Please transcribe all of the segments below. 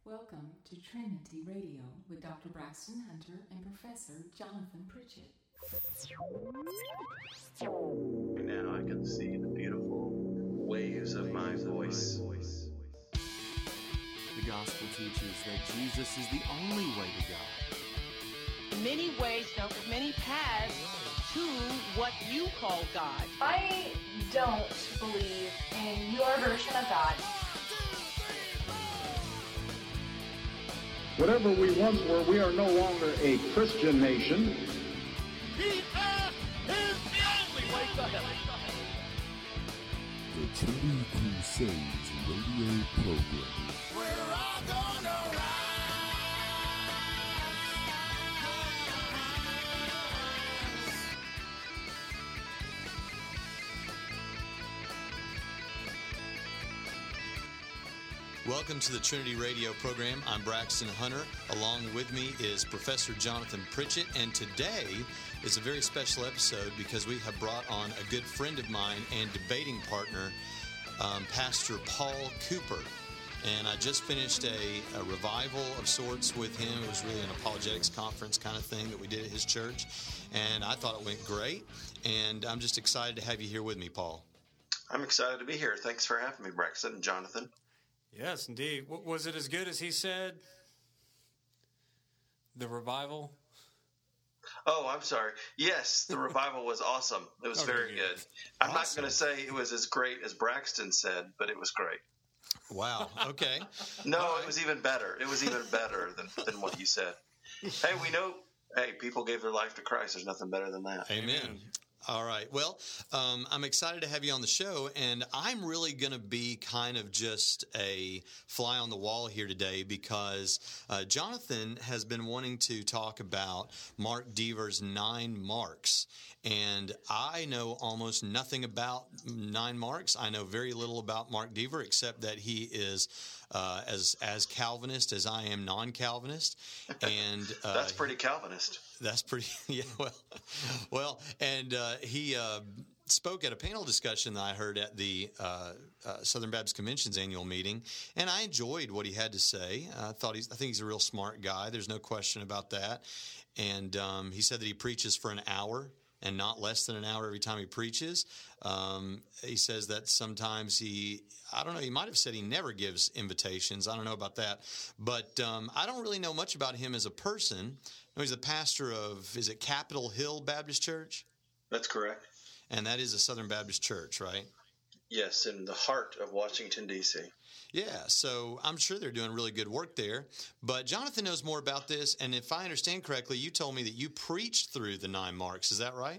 Welcome to Trinity Radio with Dr. Braxton Hunter and Professor Jonathan Pritchett. Now I can see the beautiful waves of my voice. The gospel teaches that Jesus is the only way to God. Many ways, many paths to what you call God. I don't believe in your version of God. Whatever we once were, we are no longer a Christian nation. Jesus is the only way to heaven. The Trinity Crusades radio program. We're all gonna rise. Welcome to the Trinity Radio program. I'm Braxton Hunter. Along with me is Professor Jonathan Pritchett, and today is a very special episode because we have brought on a good friend of mine and debating partner, Pastor Paul Cooper. And I just finished a revival of sorts with him. It was really an apologetics conference kind of thing that we did at his church, and I thought it went great, and I'm just excited to have you here with me, Paul. I'm excited to be here. Thanks for having me, Braxton and Jonathan. Yes, indeed. Was it as good as he said? The revival? Oh, I'm sorry. Yes, the revival was awesome. It was very good. I'm not going to say it was as great as Braxton said, but it was great. Wow. Okay. No, it was even better. It was even better than what you said. Hey, we know, people gave their life to Christ. There's nothing better than that. Amen. All right. Well, I'm excited to have you on the show, and I'm really going to be kind of just a fly on the wall here today because Jonathan has been wanting to talk about Mark Dever's 9 marks, and I know almost nothing about 9 marks. I know very little about Mark Dever except that he is as Calvinist as I am non-Calvinist, and that's pretty Calvinist. That's pretty, yeah, well, and he spoke at a panel discussion that I heard at the Southern Baptist Convention's annual meeting, and I enjoyed what he had to say. I think he's a real smart guy. There's no question about that. And he said that he preaches for an hour and not less than an hour every time he preaches. He says that sometimes he might have said he never gives invitations. I don't know about that. But I don't really know much about him as a person. No, he's the pastor of, is it Capitol Hill Baptist Church? That's correct. And that is a Southern Baptist church, right? Yes, in the heart of Washington, D.C. Yeah, so I'm sure they're doing really good work there. But Jonathan knows more about this, and if I understand correctly, you told me that you preached through the 9 marks. Is that right?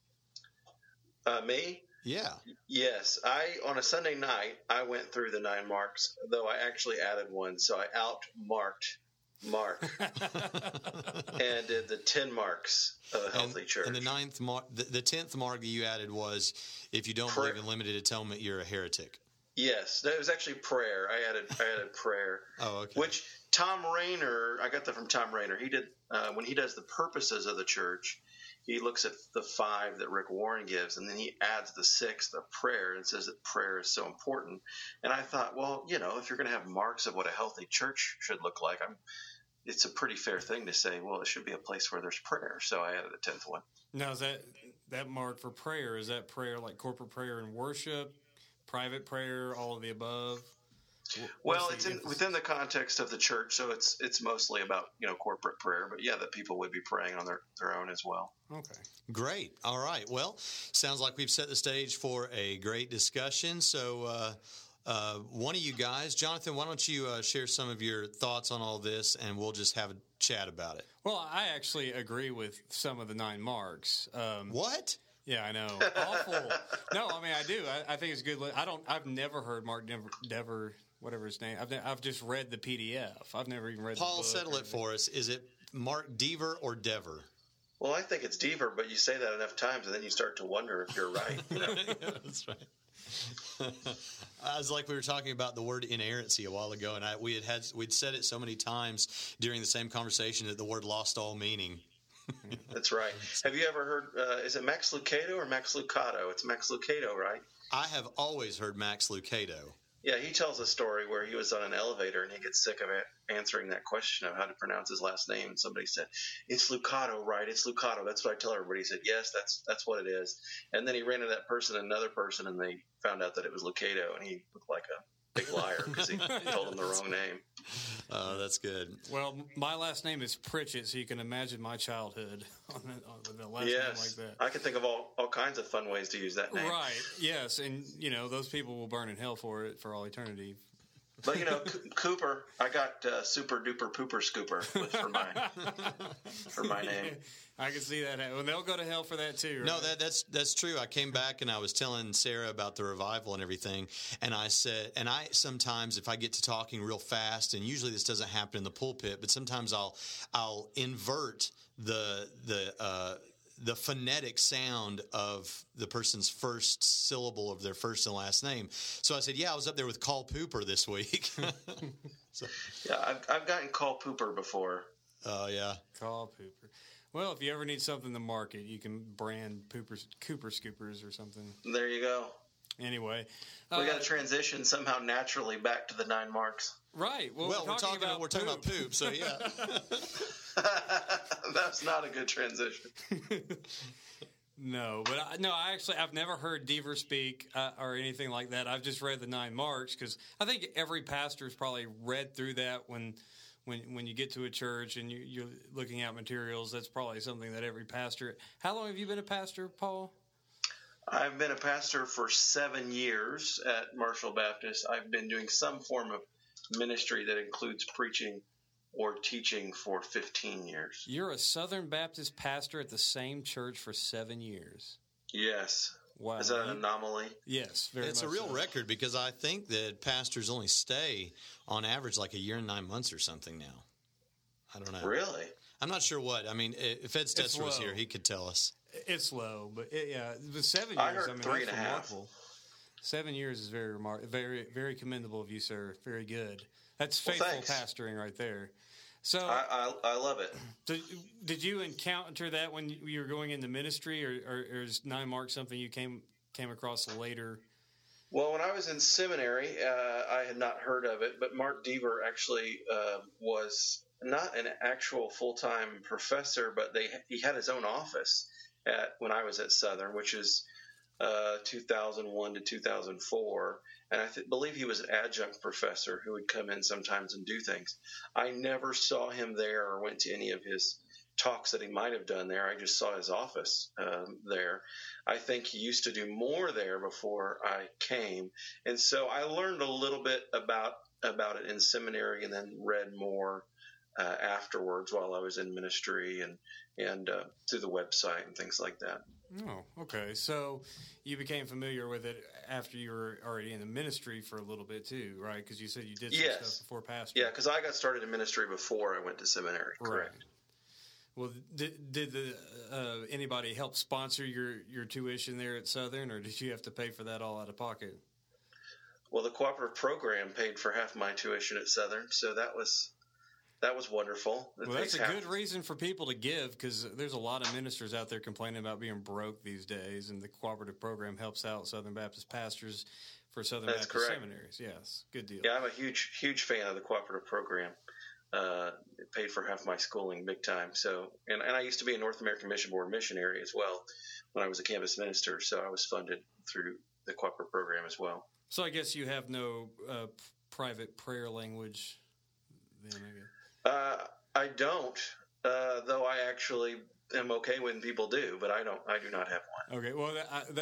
Me? Yeah. Yes. On a Sunday night, I went through the 9 marks, though I actually added one, so I out-marked Mark and did the 10 marks of a healthy church. And the 9th mark, the 10th mark that you added was, if you don't believe in limited atonement, you're a heretic. Yes, that was actually prayer. I added prayer. Oh, okay. Which Tom Rainer, I got that from Tom Rainer. He did when he does the purposes of the church, he looks at the 5 that Rick Warren gives, and then he adds the 6th of prayer and says that prayer is so important. And I thought, well, if you're going to have marks of what a healthy church should look like, it's a pretty fair thing to say, well, it should be a place where there's prayer. So I added a 10th one. Now, is that mark for prayer? Is that prayer like corporate prayer and worship, private prayer, all of the above? Well, it's within the context of the church, so it's mostly about corporate prayer, but yeah, that people would be praying on their own as well. Okay, great. All right. Well, sounds like we've set the stage for a great discussion. So, one of you guys, Jonathan, why don't you share some of your thoughts on all this, and we'll just have a chat about it. Well, I actually agree with some of the 9 marks. What? Yeah, I know. Awful. No, I mean, I do. I think it's good. I've never heard Mark Dever, whatever his name. I've just read the PDF. I've never even read the book. Paul, settle it for us. Is it Mark Dever or Dever? Well, I think it's Dever, but you say that enough times, and then you start to wonder if you're right. That's right. I was like we were talking about the word inerrancy a while ago, and we'd said it so many times during the same conversation that the word lost all meaning. That's right. Have you ever heard, is it Max Lucado or Max Lucado? It's Max Lucado, right? I have always heard Max Lucado. Yeah, he tells a story where he was on an elevator and he gets sick of answering that question of how to pronounce his last name. And somebody said, "It's Lucado, right? It's Lucado." That's what I tell everybody. He said, "Yes, that's what it is." And then he ran into that person, another person, and they found out that it was Lucado, and he looked like a big liar because he told them the wrong name. Oh, that's good. Well, my last name is Pritchett, so you can imagine my childhood on the last name like that. I can think of all kinds of fun ways to use that name. Right, yes, and, those people will burn in hell for it for all eternity. But, Cooper, I got Super Duper Pooper Scooper for my name. I can see that. Well, they'll go to hell for that too, right? No, that's true. I came back and I was telling Sarah about the revival and everything, and I said, and I sometimes, if I get to talking real fast, and usually this doesn't happen in the pulpit, but sometimes I'll invert the phonetic sound of the person's first syllable of their first and last name. So I said, I was up there with Carl Pooper this week. Yeah, I've gotten Carl Pooper before. Oh, yeah. Carl Pooper. Well, if you ever need something to market, you can brand Cooper Scoopers or something. There you go. Anyway. We got to transition somehow naturally back to the 9 marks. Right. Well, we're talking about poop, so yeah. That's not a good transition. No, but I've never heard Deaver speak or anything like that. I've just read the 9 marks because I think every pastor's probably read through that when you get to a church and you're looking at materials. That's probably something that every pastor. How long have you been a pastor, Paul? I've been a pastor for 7 years at Marshall Baptist. I've been doing some form of ministry that includes preaching or teaching for 15 years. You're a Southern Baptist pastor at the same church for 7 years. Yes. Wow. Is that an anomaly? Yes, very It's much a real so. record because I think that pastors only stay on average like a year and 9 months or something now. I don't know. Really? I'm not sure what. I mean, if Ed Stetzer was here, he could tell us. It's low, but but 7 years. I heard 3.5. That's remarkable. 7 years is very very, very commendable of you, sir. Very good. That's faithful pastoring right there. So I love it. Did you encounter that when you were going into ministry, or is 9 marks something you came across later? Well, when I was in seminary, I had not heard of it, but Mark Deaver actually was not an actual full-time professor, but he had his own office when I was at Southern, which is 2001 to 2004. And I believe he was an adjunct professor who would come in sometimes and do things. I never saw him there or went to any of his talks that he might have done there. I just saw his office there. I think he used to do more there before I came. And so I learned a little bit about it in seminary and then read more afterwards while I was in ministry and through the website and things like that. Oh, okay. So you became familiar with it after you were already in the ministry for a little bit too, right? Because you said you did some stuff before pastor. Yeah, because I got started in ministry before I went to seminary. Right. Correct. Well, did anybody help sponsor your tuition there at Southern, or did you have to pay for that all out of pocket? Well, the cooperative program paid for half my tuition at Southern, so that was wonderful. Well, that's a good reason for people to give, because there's a lot of ministers out there complaining about being broke these days, and the cooperative program helps out Southern Baptist pastors for Southern Baptist seminaries. Yes, good deal. Yeah, I'm a huge fan of the cooperative program. It paid for half my schooling big time. So, and I used to be a North American Mission Board missionary as well when I was a campus minister, so I was funded through the cooperative program as well. So I guess you have no private prayer language then, I guess. I don't, though I actually am okay when people do, but I do not have one. Okay, well,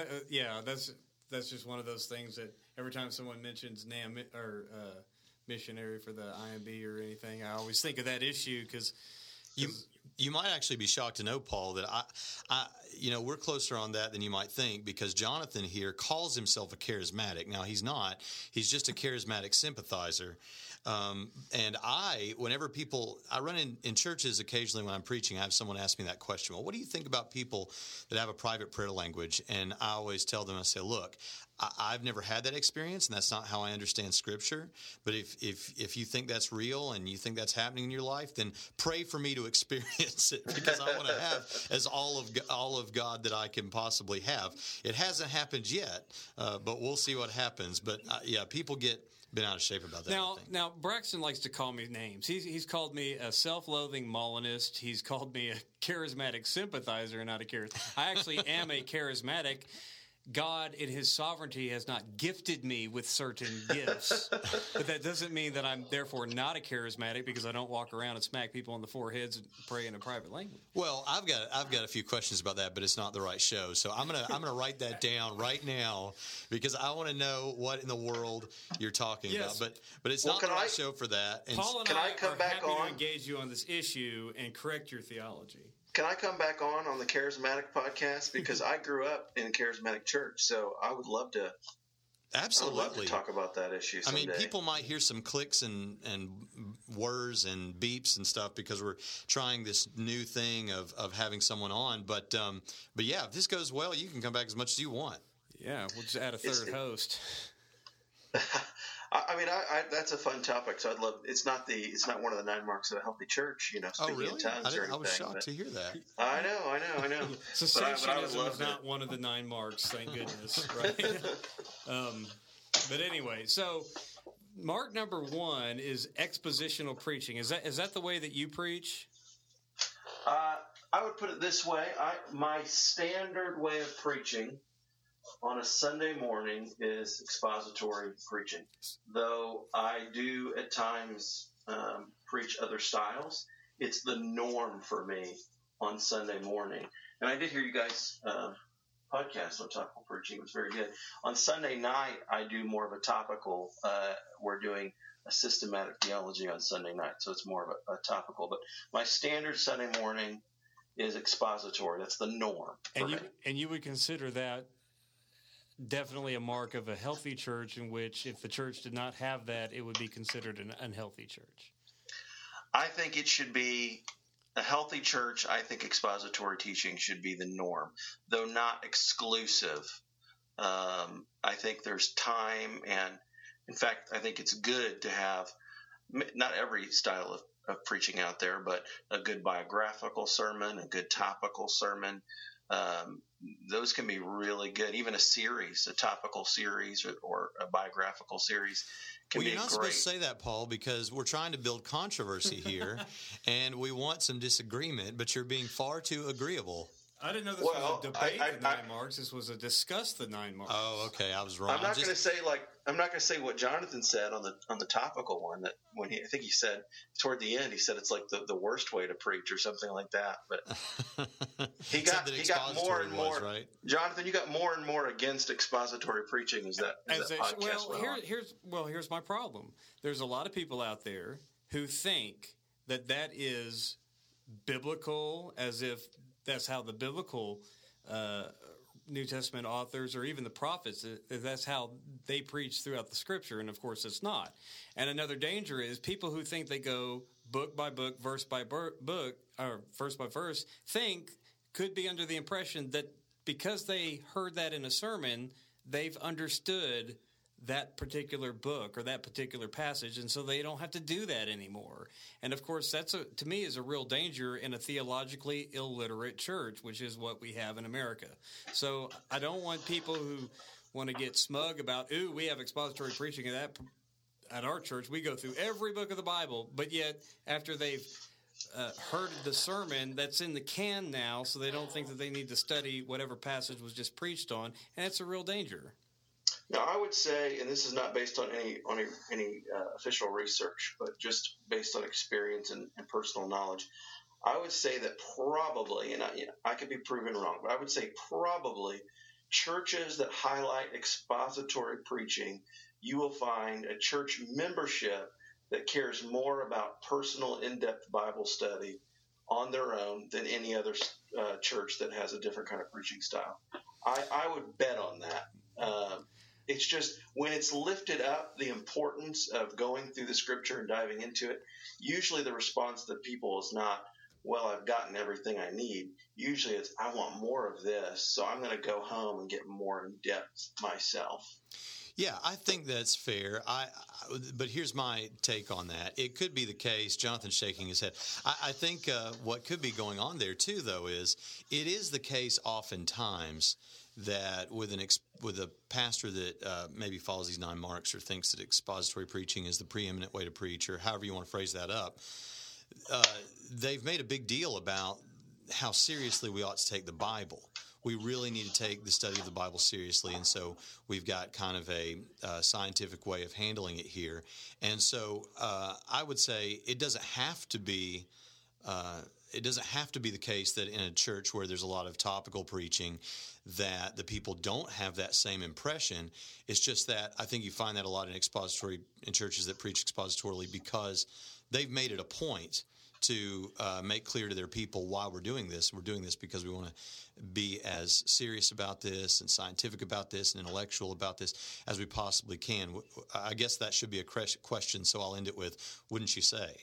that's just one of those things that every time someone mentions NAM or missionary for the IMB or anything, I always think of that issue because you might actually be shocked to know, Paul, that I we're closer on that than you might think, because Jonathan here calls himself a charismatic. Now, he's not. He's just a charismatic sympathizer. And whenever I run in churches occasionally when I'm preaching, I have someone ask me that question. Well, what do you think about people that have a private prayer language? And I always tell them, I say, look, I've never had that experience, and that's not how I understand Scripture. But if you think that's real and you think that's happening in your life, then pray for me to experience it, because I want to have as all of God that I can possibly have. It hasn't happened yet, but we'll see what happens. But people get been out of shape about that. Now Braxton likes to call me names. He's called me a self-loathing Molinist. He's called me a charismatic sympathizer, not a charismatic. I actually am a charismatic. God, in His sovereignty, has not gifted me with certain gifts, but that doesn't mean that I'm therefore not a charismatic because I don't walk around and smack people on the foreheads and pray in a private language. Well, I've got a few questions about that, but it's not the right show, so I'm gonna write that down right now because I want to know what in the world you're talking about. But it's not the right show for that. And Paul and I are happy to engage you on this issue and correct your theology. Can I come back on the Charismatic podcast? Because I grew up in a charismatic church, so I would love to. Absolutely, I would love to talk about that issue someday. I mean, people might hear some clicks and whirs and beeps and stuff because we're trying this new thing of having someone on. But yeah, if this goes well, you can come back as much as you want. Yeah, we'll just add a third host. I mean, that's a fun topic. So I'd love. It's not one of the 9 marks of a healthy church. Speaking in tongues or anything. I was shocked to hear that. I know. Cessationism is not one of the 9 marks. Thank goodness. Right. But anyway, so mark number 1 is expositional preaching. Is that the way that you preach? I would put it this way. My standard way of preaching on a Sunday morning is expository preaching, though I do at times preach other styles. It's the norm for me on Sunday morning. And I did hear you guys podcast on topical preaching. It was very good. On Sunday night, I do more of a topical. We're doing a systematic theology on Sunday night, so it's more of a topical. But my standard Sunday morning is expository. That's the norm for me. And you would consider that definitely a mark of a healthy church, in which if the church did not have that, it would be considered an unhealthy church. I think it should be a healthy church. I think expository teaching should be the norm, though not exclusive. I think there's time, and in fact, I think it's good to have not every style of preaching out there, but a good biographical sermon, a good topical sermon. Those can be really good. Even a series, a topical series or a biographical series can be great. You're not supposed to say that, Paul, because we're trying to build controversy here, and we want some disagreement, but you're being far too agreeable. I didn't know this was a debate the 9 marks. This was a discuss the 9 marks. Oh, okay. I was wrong. I'm not going to say what Jonathan said on the topical one. That I think he said toward the end, he said it's like the worst way to preach or something like that. But he got more and more. Right? Jonathan, you got more and more against expository preaching. Is that podcast? Here's my problem. There's a lot of people out there who think that is biblical, as if that's how the biblical New Testament authors or even the prophets, that's how they preach throughout the Scripture, and of course it's not. And another danger is people who think they go book by book, verse by book, or verse by verse, could be under the impression that because they heard that in a sermon, they've understood that particular book or that particular passage, and so they don't have to do that anymore. And of course, that's to me is a real danger in a theologically illiterate church, which is what we have in America. So I don't want people who want to get smug about, we have expository preaching at our church. We go through every book of the Bible, but yet after they've heard the sermon, that's in the can now, so they don't think that they need to study whatever passage was just preached on, and it's a real danger. Now, I would say, and this is not based on any official research, but just based on experience and personal knowledge, I would say that probably, and I could be proven wrong, but I would say probably churches that highlight expository preaching, you will find a church membership that cares more about personal, in-depth Bible study on their own than any other church that has a different kind of preaching style. I would bet on that. It's just when it's lifted up, the importance of going through the Scripture and diving into it, usually the response to people is not, well, I've gotten everything I need. Usually it's, I want more of this, so I'm going to go home and get more in depth myself. Yeah, I think that's fair. But here's my take on that. It could be the case. Jonathan's shaking his head. I think what could be going on there, too, though, is it is the case oftentimes that with a pastor that maybe follows these 9 marks or thinks that expository preaching is the preeminent way to preach, or however you want to phrase that up, they've made a big deal about how seriously we ought to take the Bible. We really need to take the study of the Bible seriously, and so we've got kind of a scientific way of handling it here. And so I would say it doesn't have to be the case that in a church where there's a lot of topical preaching that the people don't have that same impression. It's just that I think you find that a lot in churches that preach expositorily, because they've made it a point to make clear to their people why we're doing this. We're doing this because we want to be as serious about this and scientific about this and intellectual about this as we possibly can. I guess that should be a question, so I'll end it with, wouldn't you say?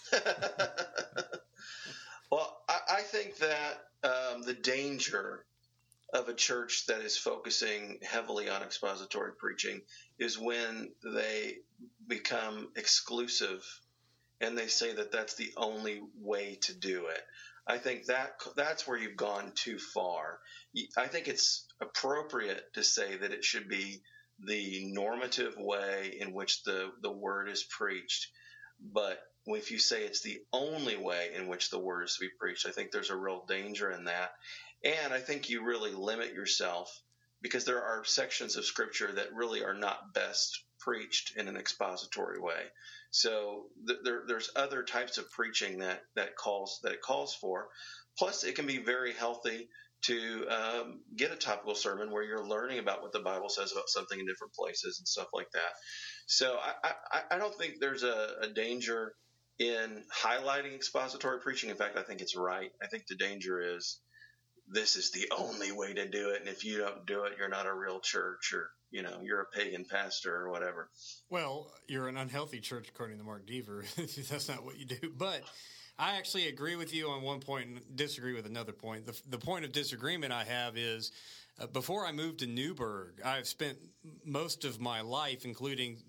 Well, I think that the danger of a church that is focusing heavily on expository preaching is when they become exclusive and they say that that's the only way to do it. I think that's where you've gone too far. I think it's appropriate to say that it should be the normative way in which the word is preached. But if you say it's the only way in which the word is to be preached, I think there's a real danger in that. And I think you really limit yourself, because there are sections of Scripture that really are not best preached in an expository way. So there's other types of preaching that it calls for. Plus, it can be very healthy to get a topical sermon where you're learning about what the Bible says about something in different places and stuff like that. So I don't think there's a danger in highlighting expository preaching. In fact, I think it's right. I think the danger is this is the only way to do it, and if you don't do it, you're not a real church, or you're a pagan pastor or whatever. Well, you're an unhealthy church according to Mark Dever. That's not what you do. But I actually agree with you on one point and disagree with another point. The point of disagreement I have is before I moved to Newburgh, I've spent most of my life, including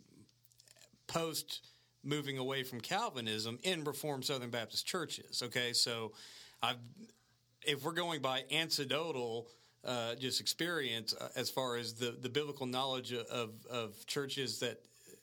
post moving away from Calvinism, in Reformed Southern Baptist churches. Okay, so if we're going by anecdotal just experience as far as the biblical knowledge of churches that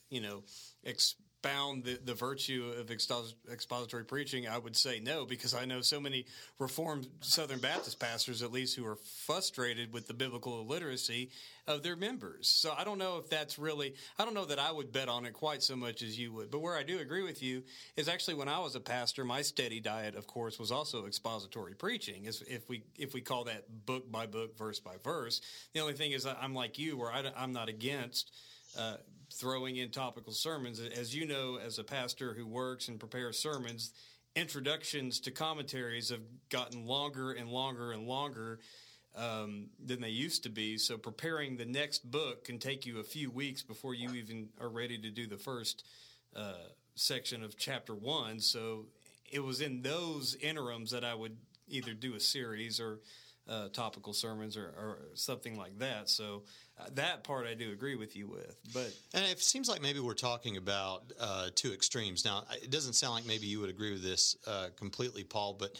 expound the virtue of expository preaching, I would say no, because I know so many Reformed Southern Baptist pastors, at least, who are frustrated with the biblical illiteracy of their members. So I don't know if that's really – I don't know that I would bet on it quite so much as you would. But where I do agree with you is actually when I was a pastor, my steady diet, of course, was also expository preaching, if we call that book by book, verse by verse. The only thing is I'm like you, where I'm not against throwing in topical sermons. As you know, as a pastor who works and prepares sermons, introductions to commentaries have gotten longer and longer and longer than they used to be. So preparing the next book can take you a few weeks before you even are ready to do the first section of chapter 1. So it was in those interims that I would either do a series or topical sermons or something like that. So that part I do agree with you with. And it seems like maybe we're talking about two extremes. Now, it doesn't sound like maybe you would agree with this completely, Paul, but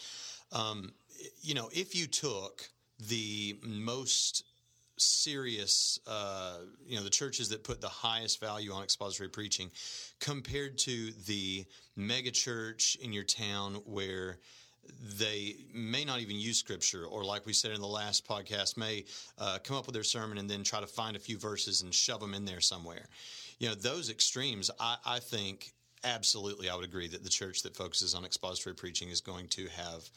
if you took the most serious, the churches that put the highest value on expository preaching compared to the mega church in your town where they may not even use Scripture, or like we said in the last podcast, may come up with their sermon and then try to find a few verses and shove them in there somewhere. Those extremes, I think absolutely I would agree that the church that focuses on expository preaching is going to have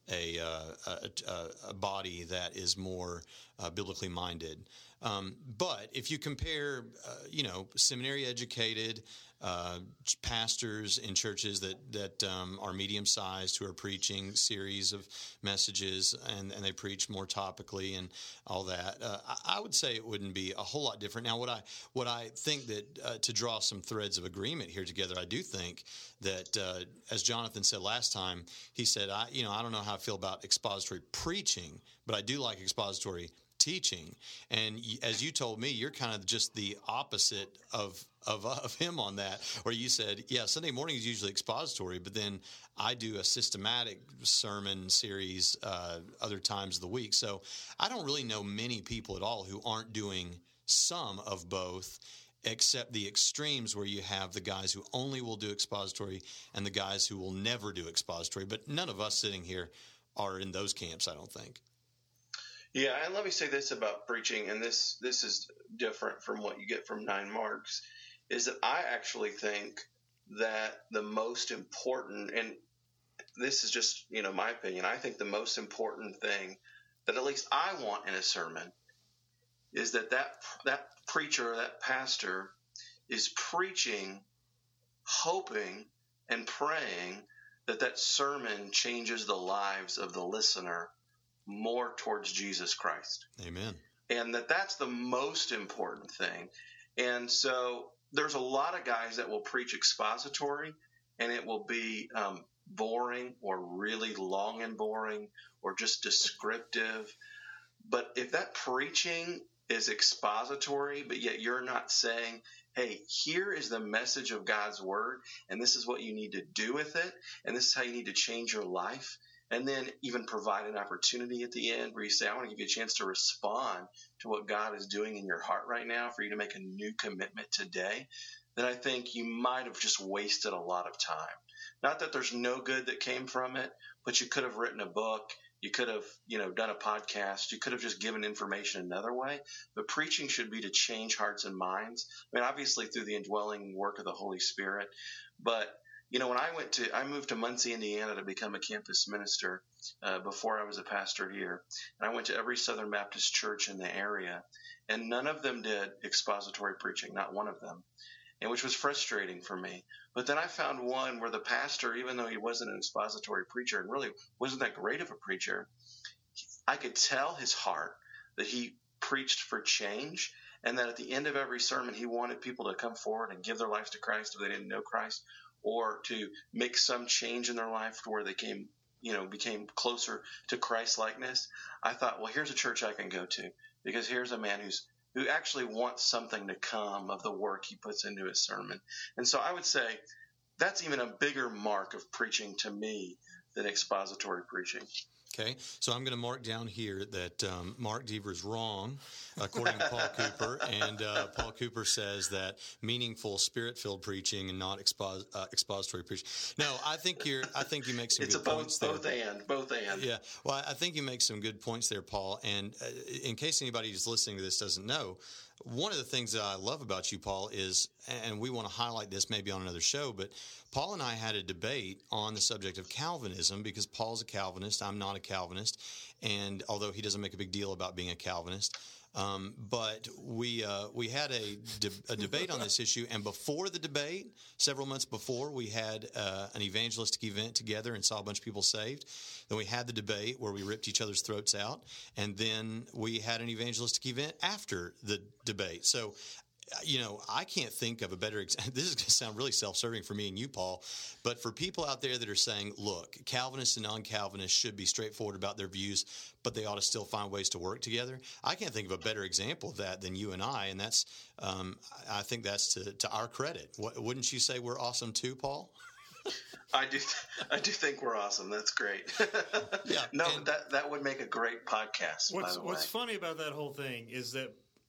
a body that is more biblically minded. But if you compare, seminary educated pastors in churches that are medium sized who are preaching series of messages and they preach more topically and all that, I would say it wouldn't be a whole lot different. Now, what I think that to draw some threads of agreement here together, I do think that as Jonathan said last time, he said, I don't know how I feel about expository preaching, but I do like expository teaching. And as you told me, you're kind of just the opposite of him on that, where you said, yeah, Sunday morning is usually expository, but then I do a systematic sermon series other times of the week. So I don't really know many people at all who aren't doing some of both, except the extremes where you have the guys who only will do expository and the guys who will never do expository. But none of us sitting here are in those camps, I don't think. Yeah, and let me say this about preaching, and this is different from what you get from 9 Marks, is that I actually think that the most important, and this is just, my opinion, I think the most important thing that at least I want in a sermon is that preacher, that pastor is preaching, hoping and praying that sermon changes the lives of the listener more towards Jesus Christ. Amen. And that's the most important thing. And so there's a lot of guys that will preach expository, and it will be boring or really long and boring or just descriptive. But if that preaching is expository, but yet you're not saying, hey, here is the message of God's word, and this is what you need to do with it, and this is how you need to change your life, and then even provide an opportunity at the end where you say, I want to give you a chance to respond to what God is doing in your heart right now for you to make a new commitment today, then I think you might have just wasted a lot of time. Not that there's no good that came from it, but you could have written a book. You could have, done a podcast. You could have just given information another way. But preaching should be to change hearts and minds. I mean, obviously through the indwelling work of the Holy Spirit. But, when I moved to Muncie, Indiana to become a campus minister before I was a pastor here. And I went to every Southern Baptist church in the area. And none of them did expository preaching, not one of them. And which was frustrating for me. But then I found one where the pastor, even though he wasn't an expository preacher and really wasn't that great of a preacher, I could tell his heart that he preached for change, and that at the end of every sermon he wanted people to come forward and give their lives to Christ if they didn't know Christ, or to make some change in their life to where they became closer to Christ-likeness. I thought, well, here's a church I can go to, because here's a man who actually wants something to come of the work he puts into his sermon. And so I would say that's even a bigger mark of preaching to me than expository preaching. Okay, so I'm going to mark down here that Mark Dever is wrong, according to Paul Cooper, and Paul Cooper says that meaningful, spirit-filled preaching and not expository preaching. No, I think you make some good points there. Both and. Yeah, well, I think you make some good points there, Paul. And in case anybody who's listening to this doesn't know, one of the things that I love about you, Paul, is, and we want to highlight this maybe on another show, but Paul and I had a debate on the subject of Calvinism, because Paul's a Calvinist, I'm not a Calvinist, and although he doesn't make a big deal about being a Calvinist, but we had a debate on this issue, and before the debate, several months before, we had an evangelistic event together and saw a bunch of people saved. Then we had the debate where we ripped each other's throats out, and then we had an evangelistic event after the debate. So, I can't think of a better example. This is going to sound really self-serving for me and you, Paul, but for people out there that are saying, look, Calvinists and non-Calvinists should be straightforward about their views, but they ought to still find ways to work together. I can't think of a better example of that than you and I, and that's, I think that's to our credit. Wouldn't you say we're awesome too, Paul? I do think we're awesome. That's great. Yeah. No, but that would make a great podcast. What's funny about that whole thing is that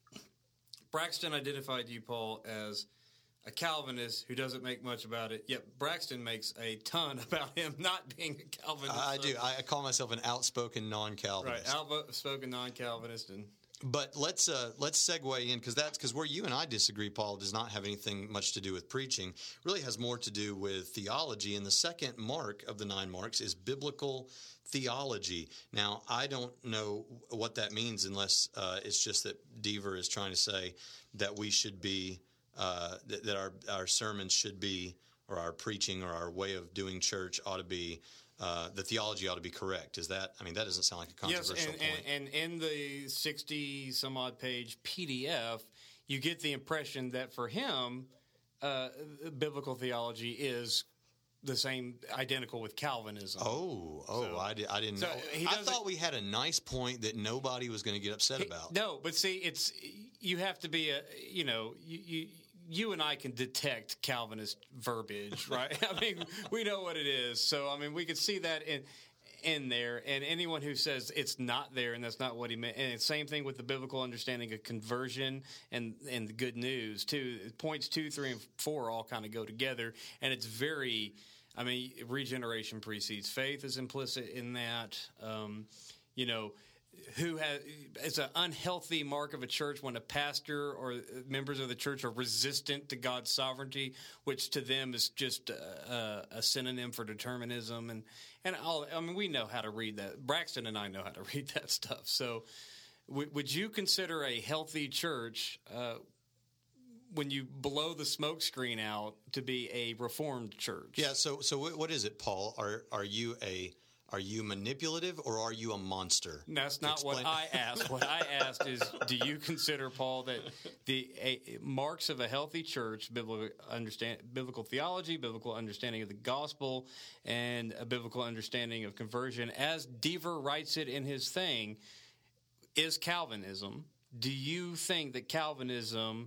Braxton identified you, Paul, as a Calvinist who doesn't make much about it, yet Braxton makes a ton about him not being a Calvinist. I do. I call myself an outspoken non-Calvinist. Right, outspoken non-Calvinist. But let's segue in, because where you and I disagree, Paul, does not have anything much to do with preaching. It really has more to do with theology. And the second mark of the 9 marks is biblical theology. Now, I don't know what that means unless it's just that Dever is trying to say that we should be that our sermons should be, or our preaching or our way of doing church ought to be. The theology ought to be correct. Is that? I mean, that doesn't sound like a controversial point. And in the 60-some-odd page PDF, you get the impression that for him, biblical theology is the same identical with Calvinism. I didn't know. I thought we had a nice point that nobody was going to get upset about. No, but see, you have to be you and I can detect Calvinist verbiage, right? I mean, we know what it is. So, I mean, we can see that in there, and anyone who says it's not there and that's not what he meant, and it's same thing with the biblical understanding of conversion and the good news too. Points 2, 3, and 4 all kind of go together, and it's very, I mean, regeneration precedes faith is implicit in that. It's an unhealthy mark of a church when a pastor or members of the church are resistant to God's sovereignty, which to them is just a synonym for determinism. And all, I mean, we know how to read that. Braxton and I know how to read that stuff. So would you consider a healthy church, when you blow the smoke screen out, to be a Reformed church? Yeah. So what is it, Paul? Are you manipulative or are you a monster? That's not what I asked. What I asked is, do you consider, Paul, that the marks of a healthy church, biblical theology, biblical understanding of the gospel, and a biblical understanding of conversion, as Deaver writes it in his thing, is Calvinism? Do you think that Calvinism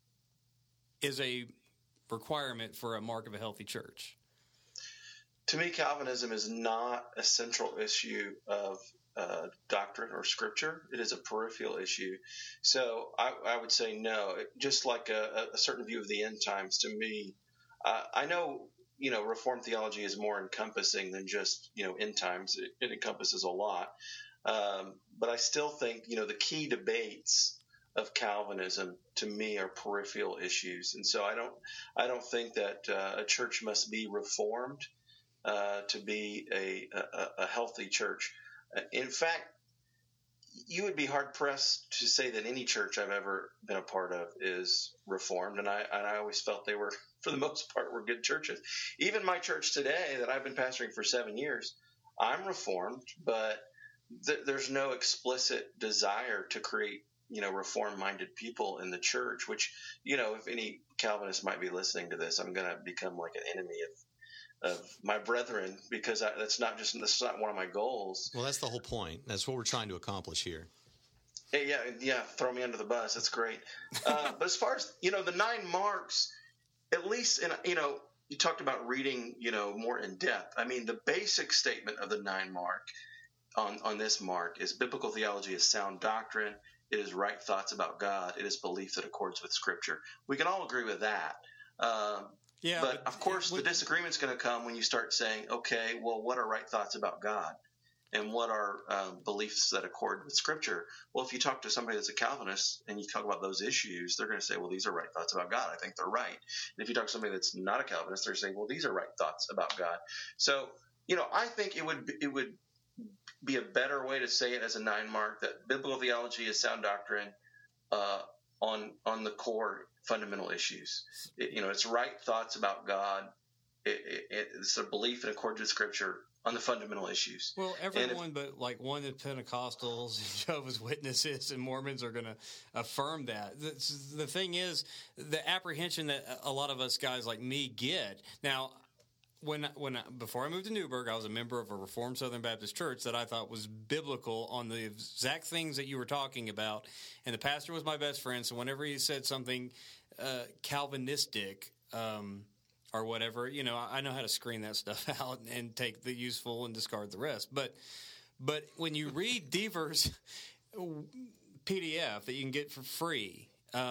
is a requirement for a mark of a healthy church? To me, Calvinism is not a central issue of doctrine or scripture. It is a peripheral issue. So I would say no. Just like a certain view of the end times, to me, I know, Reformed theology is more encompassing than just, end times. It encompasses a lot. But I still think, the key debates of Calvinism, to me, are peripheral issues. And so I don't think that a church must be reformed to be a healthy church. In fact, you would be hard pressed to say that any church I've ever been a part of is reformed, and I always felt they were, for the most part, were good churches. Even my church today, that I've been pastoring for 7 years, I'm reformed, but there's no explicit desire to create, reform-minded people in the church. Which, if any Calvinists might be listening to this, I'm going to become like an enemy of my brethren, because that's not one of my goals. Well, that's the whole point. That's what we're trying to accomplish here. Yeah. Throw me under the bus. That's great. But as far as, the 9 marks, at least, you talked about reading, more in depth. I mean, the basic statement of the 9 mark on this mark is biblical theology is sound doctrine. It is right thoughts about God. It is belief that accords with Scripture. We can all agree with that. Yeah, but of course, the disagreement's going to come when you start saying, okay, well, what are right thoughts about God? And what are beliefs that accord with Scripture? Well, if you talk to somebody that's a Calvinist and you talk about those issues, they're going to say, well, these are right thoughts about God. I think they're right. And if you talk to somebody that's not a Calvinist, they're saying, well, these are right thoughts about God. So, I think it would be a better way to say it as a 9 mark, that biblical theology is sound doctrine on the core fundamental issues. It's right thoughts about God. It's a belief in accordance with Scripture on the fundamental issues. Well, everyone but like one of the Pentecostals, Jehovah's Witnesses, and Mormons are going to affirm that. The thing is, the apprehension that a lot of us guys like me get now. Before I moved to Newburgh, I was a member of a Reformed Southern Baptist church that I thought was biblical on the exact things that you were talking about, and the pastor was my best friend. So whenever he said something Calvinistic or whatever, I know how to screen that stuff out and take the useful and discard the rest. But when you read Deaver's PDF that you can get for free,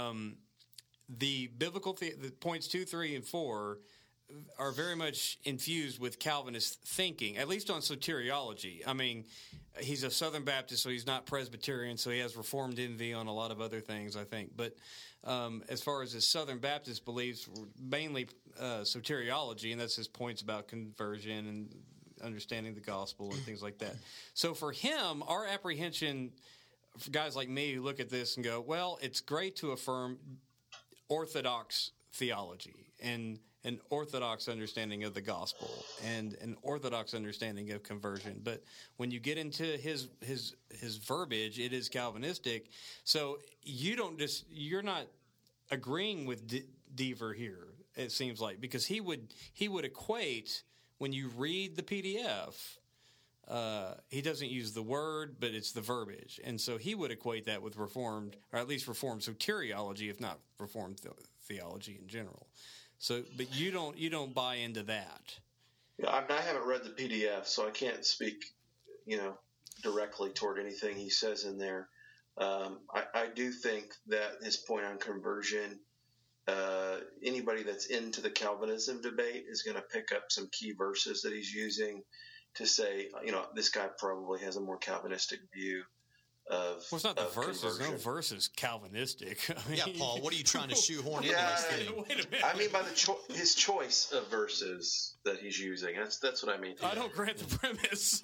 the biblical the points 2, 3, and 4 are very much infused with Calvinist thinking, at least on soteriology. I mean, he's a Southern Baptist, so he's not Presbyterian, so he has Reformed envy on a lot of other things, I think. But as far as his Southern Baptist beliefs, mainly soteriology, and that's his points about conversion and understanding the gospel and things like that. So for him, our apprehension, for guys like me who look at this and go, well, it's great to affirm Orthodox theology and an Orthodox understanding of the gospel and an Orthodox understanding of conversion. But when you get into his verbiage, it is Calvinistic. So you're not agreeing with Deaver here. It seems like, because he would equate, when you read the PDF, he doesn't use the word, but it's the verbiage, and so he would equate that with Reformed, or at least Reformed soteriology, if not Reformed theology in general. So, but you don't buy into that. Yeah, I haven't read the PDF, so I can't speak, directly toward anything he says in there. I do think that his point on conversion, anybody that's into the Calvinism debate is going to pick up some key verses that he's using to say, this guy probably has a more Calvinistic view of. Well, it's not the verses. Conversion. No verse is Calvinistic. Yeah, Paul, what are you trying to shoehorn into this thing? Wait a minute. I mean by his choice of verses that he's using. That's what I mean. I don't grant the premise.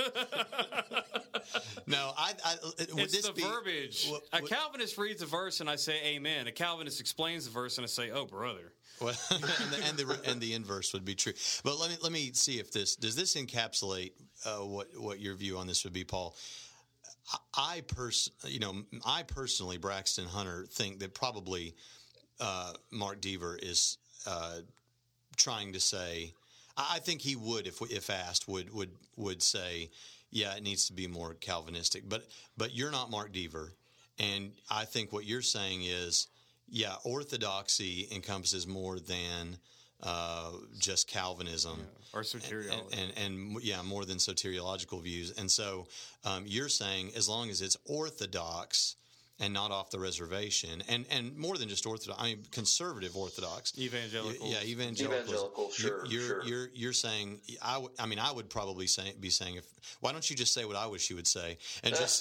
No, it's the verbiage. A Calvinist reads a verse and I say amen. A Calvinist explains the verse and I say, oh, brother. Well, and the inverse would be true. But let me see if does this encapsulate what your view on this would be, Paul. I personally, Braxton Hunter, think that probably Mark Dever is trying to say. I think he would, if asked, would say, yeah, it needs to be more Calvinistic. But you're not Mark Dever, and I think what you're saying is, yeah, orthodoxy encompasses more than just Calvinism, or soteriology, and more than soteriological views. And so you're saying as long as it's orthodox and not off the reservation, and more than just orthodox, I mean conservative orthodox, evangelical, evangelical. Sure, You're saying I would probably be saying, why don't you just say what I wish you would say, and just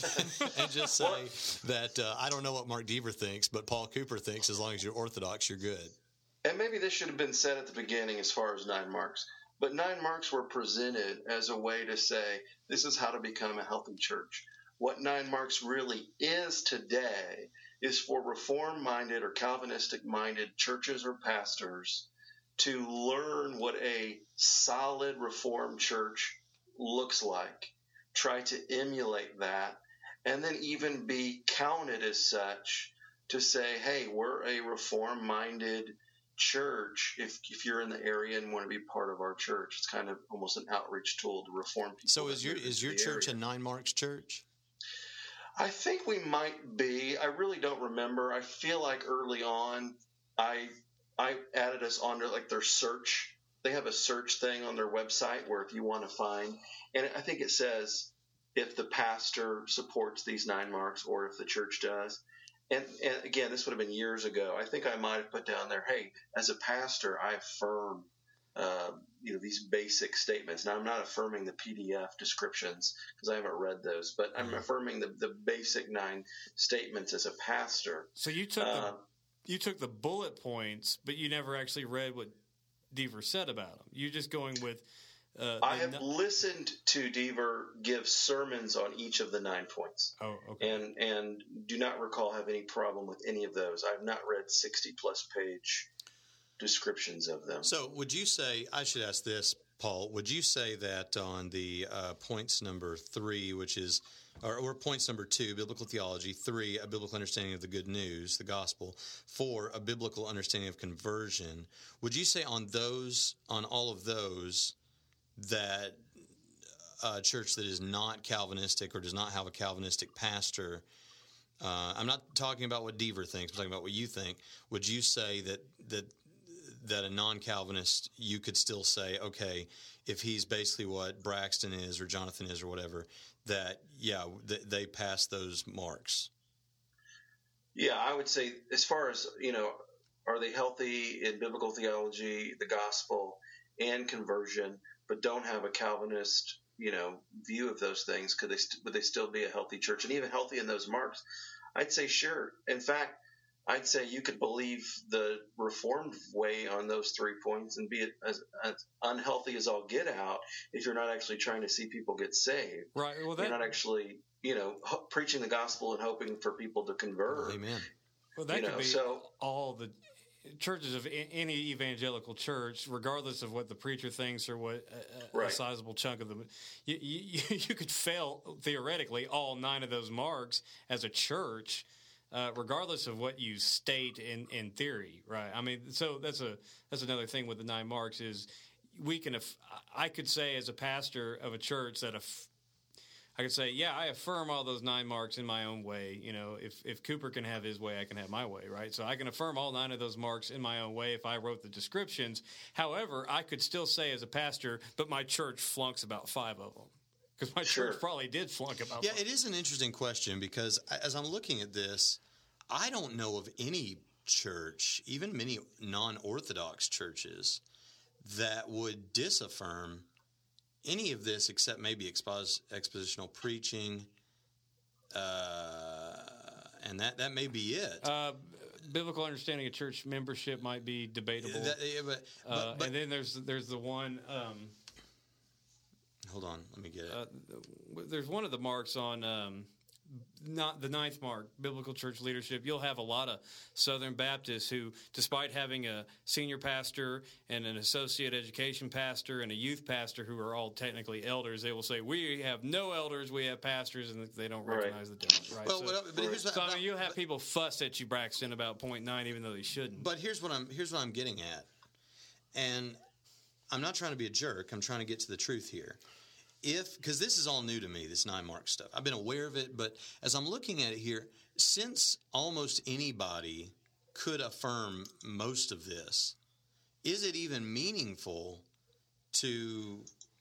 say that I don't know what Mark Dever thinks, but Paul Cooper thinks as long as you're orthodox, you're good. And maybe this should have been said at the beginning as far as 9 marks. But 9 marks were presented as a way to say, this is how to become a healthy church. What 9 marks really is today is for Reformed-minded or Calvinistic-minded churches or pastors to learn what a solid Reformed church looks like, try to emulate that, and then even be counted as such to say, hey, we're a Reformed-minded church. If you're in the area and want to be part of our church, it's kind of almost an outreach tool to reform people. So is your church a 9 marks church? I think we might be. I really don't remember. I feel like early on I added us onto like their search. They have a search thing on their website where if you want to find, and I think it says if the pastor supports these 9 marks or if the church does. And again, this would have been years ago. I think I might have put down there, hey, as a pastor, I affirm, these basic statements. Now, I'm not affirming the PDF descriptions because I haven't read those, but I'm affirming the basic 9 statements as a pastor. So you took the bullet points, but you never actually read what Dever said about them. You're just going with. I have listened to Dever give sermons on each of the 9 points. Oh, okay. And do not recall have any problem with any of those. I've not read 60-plus page descriptions of them. So would you say, I should ask this, Paul, would you say that on the points number 3, which is, or points number 2, biblical theology, 3, a biblical understanding of the good news, the gospel, 4, a biblical understanding of conversion, would you say on all of those, that a church that is not Calvinistic or does not have a Calvinistic pastor, I'm not talking about what Dever thinks, I'm talking about what you think, would you say that a non-Calvinist, you could still say, okay, if he's basically what Braxton is or Jonathan is or whatever, that, they pass those marks? Yeah, I would say as far as, are they healthy in biblical theology, the gospel, and conversion, but don't have a Calvinist, view of those things, would they still be a healthy church? And even healthy in those marks, I'd say sure. In fact, I'd say you could believe the Reformed way on those 3 points and be as unhealthy as all get out if you're not actually trying to see people get saved. Right. Well, you're not actually, preaching the gospel and hoping for people to convert. Amen. Well, that could be all the churches of any evangelical church, regardless of what the preacher thinks or what a sizable chunk of them, you could fail theoretically all 9 of those marks as a church. regardless of what you state in theory, right? I mean, so that's another thing with the 9 marks is I could say as a pastor of a church that I could say, yeah, I affirm all those 9 marks in my own way. You know, if Cooper can have his way, I can have my way, right? So I can affirm all 9 of those marks in my own way if I wrote the descriptions. However, I could still say as a pastor, but my church flunks about 5 of them. Because my church probably did flunk about 5. Yeah, it is an interesting question because as I'm looking at this, I don't know of any church, even many non-Orthodox churches, that would disaffirm any of this except maybe expositional preaching, and that may be it. Biblical understanding of church membership might be debatable. But and then there's the one. Hold on, let me get it. There's one of the marks on not the 9th mark, biblical church leadership. You'll have a lot of Southern Baptists who, despite having a senior pastor and an associate education pastor and a youth pastor who are all technically elders, they will say, we have no elders, we have pastors, and they don't recognize the difference. Right? I mean, you'll have people fuss at you, Braxton, about point 9, even though they shouldn't. But here's what I'm getting at, and I'm not trying to be a jerk. I'm trying to get to the truth here. Because this is all new to me, this 9 mark stuff. I've been aware of it, but as I'm looking at it here, since almost anybody could affirm most of this, is it even meaningful to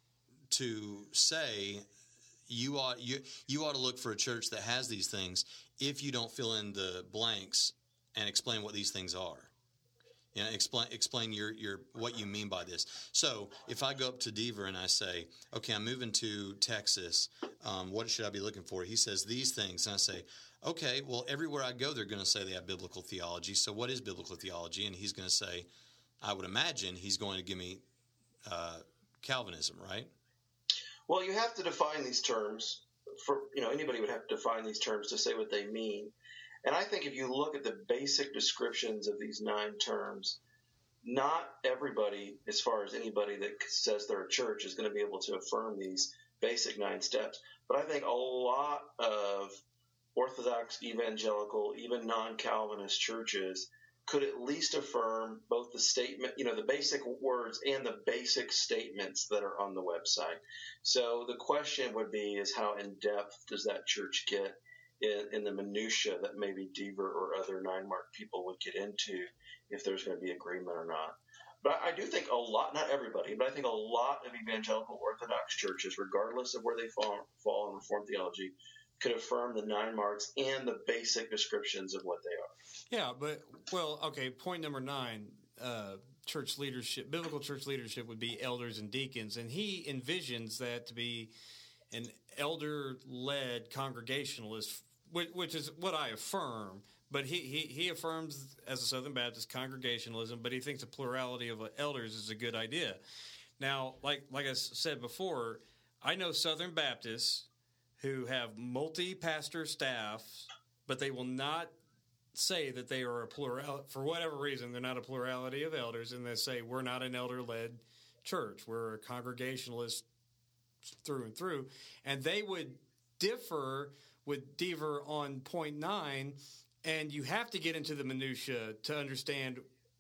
say you ought to look for a church that has these things if you don't fill in the blanks and explain what these things are? You know, explain your what you mean by this. So if I go up to Deaver and I say, okay, I'm moving to Texas, what should I be looking for? He says these things. And I say, okay, well, everywhere I go, they're going to say they have biblical theology. So what is biblical theology? And he's going to say, I would imagine he's going to give me Calvinism, right? Well, you have to define these terms. Anybody would have to define these terms to say what they mean. And I think if you look at the basic descriptions of these 9 terms, not everybody, as far as anybody that says they're a church, is going to be able to affirm these basic 9 steps. But I think a lot of Orthodox, evangelical, even non-Calvinist churches could at least affirm both the statement, the basic words and the basic statements that are on the website. So the question would be is how in-depth does that church get in the minutia that maybe Deaver or other 9 mark people would get into if there's going to be agreement or not. But I do think a lot, not everybody, but I think a lot of evangelical Orthodox churches, regardless of where they fall in Reformed theology, could affirm the 9 marks and the basic descriptions of what they are. Yeah, okay, point number 9, church leadership, biblical church leadership would be elders and deacons, and he envisions that to be an elder-led congregationalist, which is what I affirm, but he affirms as a Southern Baptist congregationalism, but he thinks a plurality of elders is a good idea. Now, like I said before, I know Southern Baptists who have multi-pastor staffs, but they will not say that they are a plurality. For whatever reason, they're not a plurality of elders, and they say we're not an elder-led church. We're a congregationalist through and through, and they would differ with Deaver on point 9, and you have to get into the minutia to understand,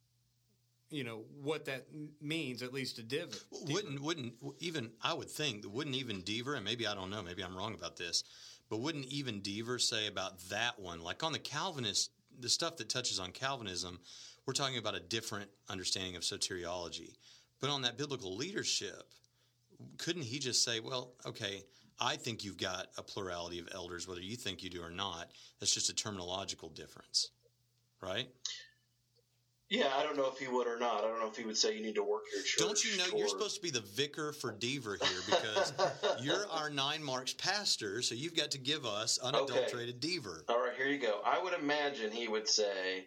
what that means, at least to Deaver. Wouldn't even, I would think, wouldn't even Deaver, and maybe I don't know, maybe I'm wrong about this, but wouldn't even Deaver say about that one, like on the Calvinist, the stuff that touches on Calvinism, we're talking about a different understanding of soteriology. But on that biblical leadership, couldn't he just say, well, okay, I think you've got a plurality of elders, whether you think you do or not. That's just a terminological difference, right? Yeah, I don't know if he would or not. I don't know if he would say you need to work your church. Don't you know you're supposed to be the vicar for Deaver here because you're our 9 marks pastor, so you've got to give us unadulterated Deaver. All right, here you go. I would imagine he would say,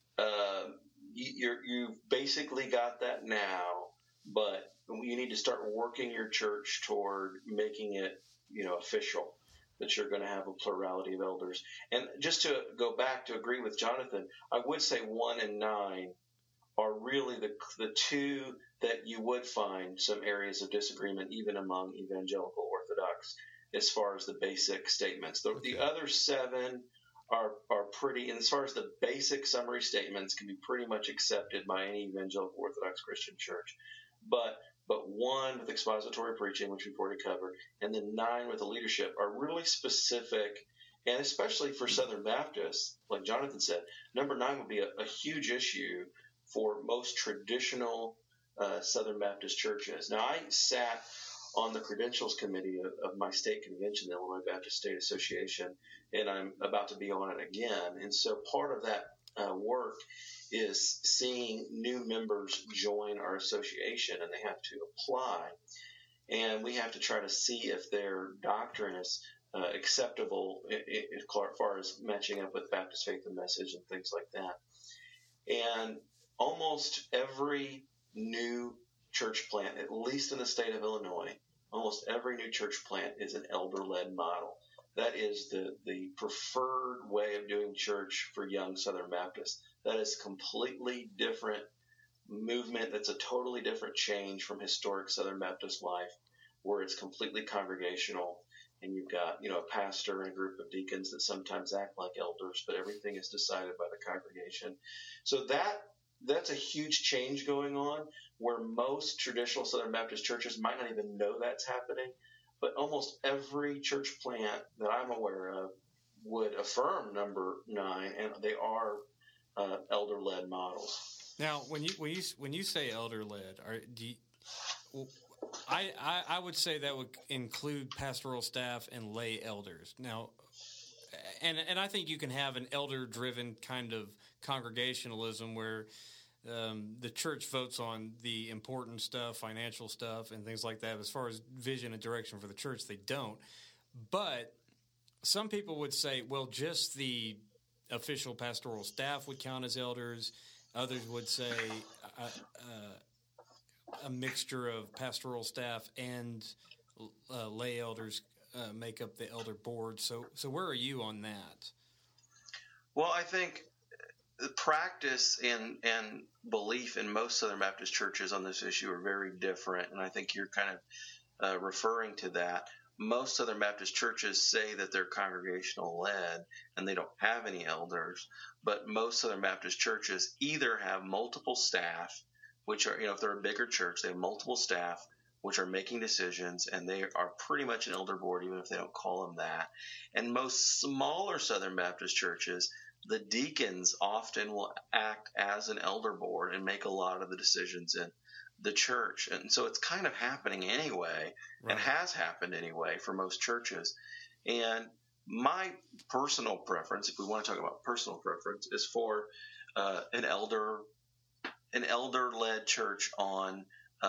you've basically got that now, but you need to start working your church toward making it, official, that you're going to have a plurality of elders. And just to go back to agree with Jonathan, I would say 1 and 9 are really the 2 that you would find some areas of disagreement even among evangelical Orthodox as far as the basic statements. The other 7 are pretty, and as far as the basic summary statements, can be pretty much accepted by any evangelical Orthodox Christian church. But 1 with expository preaching, which we've already covered, and then 9 with the leadership are really specific, and especially for Southern Baptists, like Jonathan said, number 9 would be a huge issue for most traditional Southern Baptist churches. Now, I sat on the credentials committee of my state convention, the Illinois Baptist State Association, and I'm about to be on it again. And so part of that work is seeing new members join our association, and they have to apply. And we have to try to see if their doctrine is acceptable as far as matching up with Baptist Faith and Message and things like that. And almost every new church plant, at least in the state of Illinois, almost every new church plant is an elder-led model. That is the preferred way of doing church for young Southern Baptists. That is completely different movement. That's a totally different change from historic Southern Baptist life, where it's completely congregational, and you've got, a pastor and a group of deacons that sometimes act like elders, but everything is decided by the congregation. So that's a huge change going on, where most traditional Southern Baptist churches might not even know that's happening, but almost every church plant that I'm aware of would affirm number 9, and they are elder-led models. Now, when you say elder-led, I would say that would include pastoral staff and lay elders. Now, and I think you can have an elder-driven kind of congregationalism where the church votes on the important stuff, financial stuff, and things like that. As far as vision and direction for the church, they don't. But some people would say, well, just the official pastoral staff would count as elders. Others would say a mixture of pastoral staff and lay elders make up the elder board. So where are you on that? Well, I think the practice and belief in most Southern Baptist churches on this issue are very different, and I think you're kind of referring to that. Most Southern Baptist churches say that they're congregational-led and they don't have any elders, but most Southern Baptist churches either have multiple staff, which are, if they're a bigger church, they have multiple staff which are making decisions, and they are pretty much an elder board, even if they don't call them that. And most smaller Southern Baptist churches, the deacons often will act as an elder board and make a lot of the decisions in the church. And so it's kind of happening anyway, right, and has happened anyway for most churches. And my personal preference, if we want to talk about personal preference, is for an elder-led church on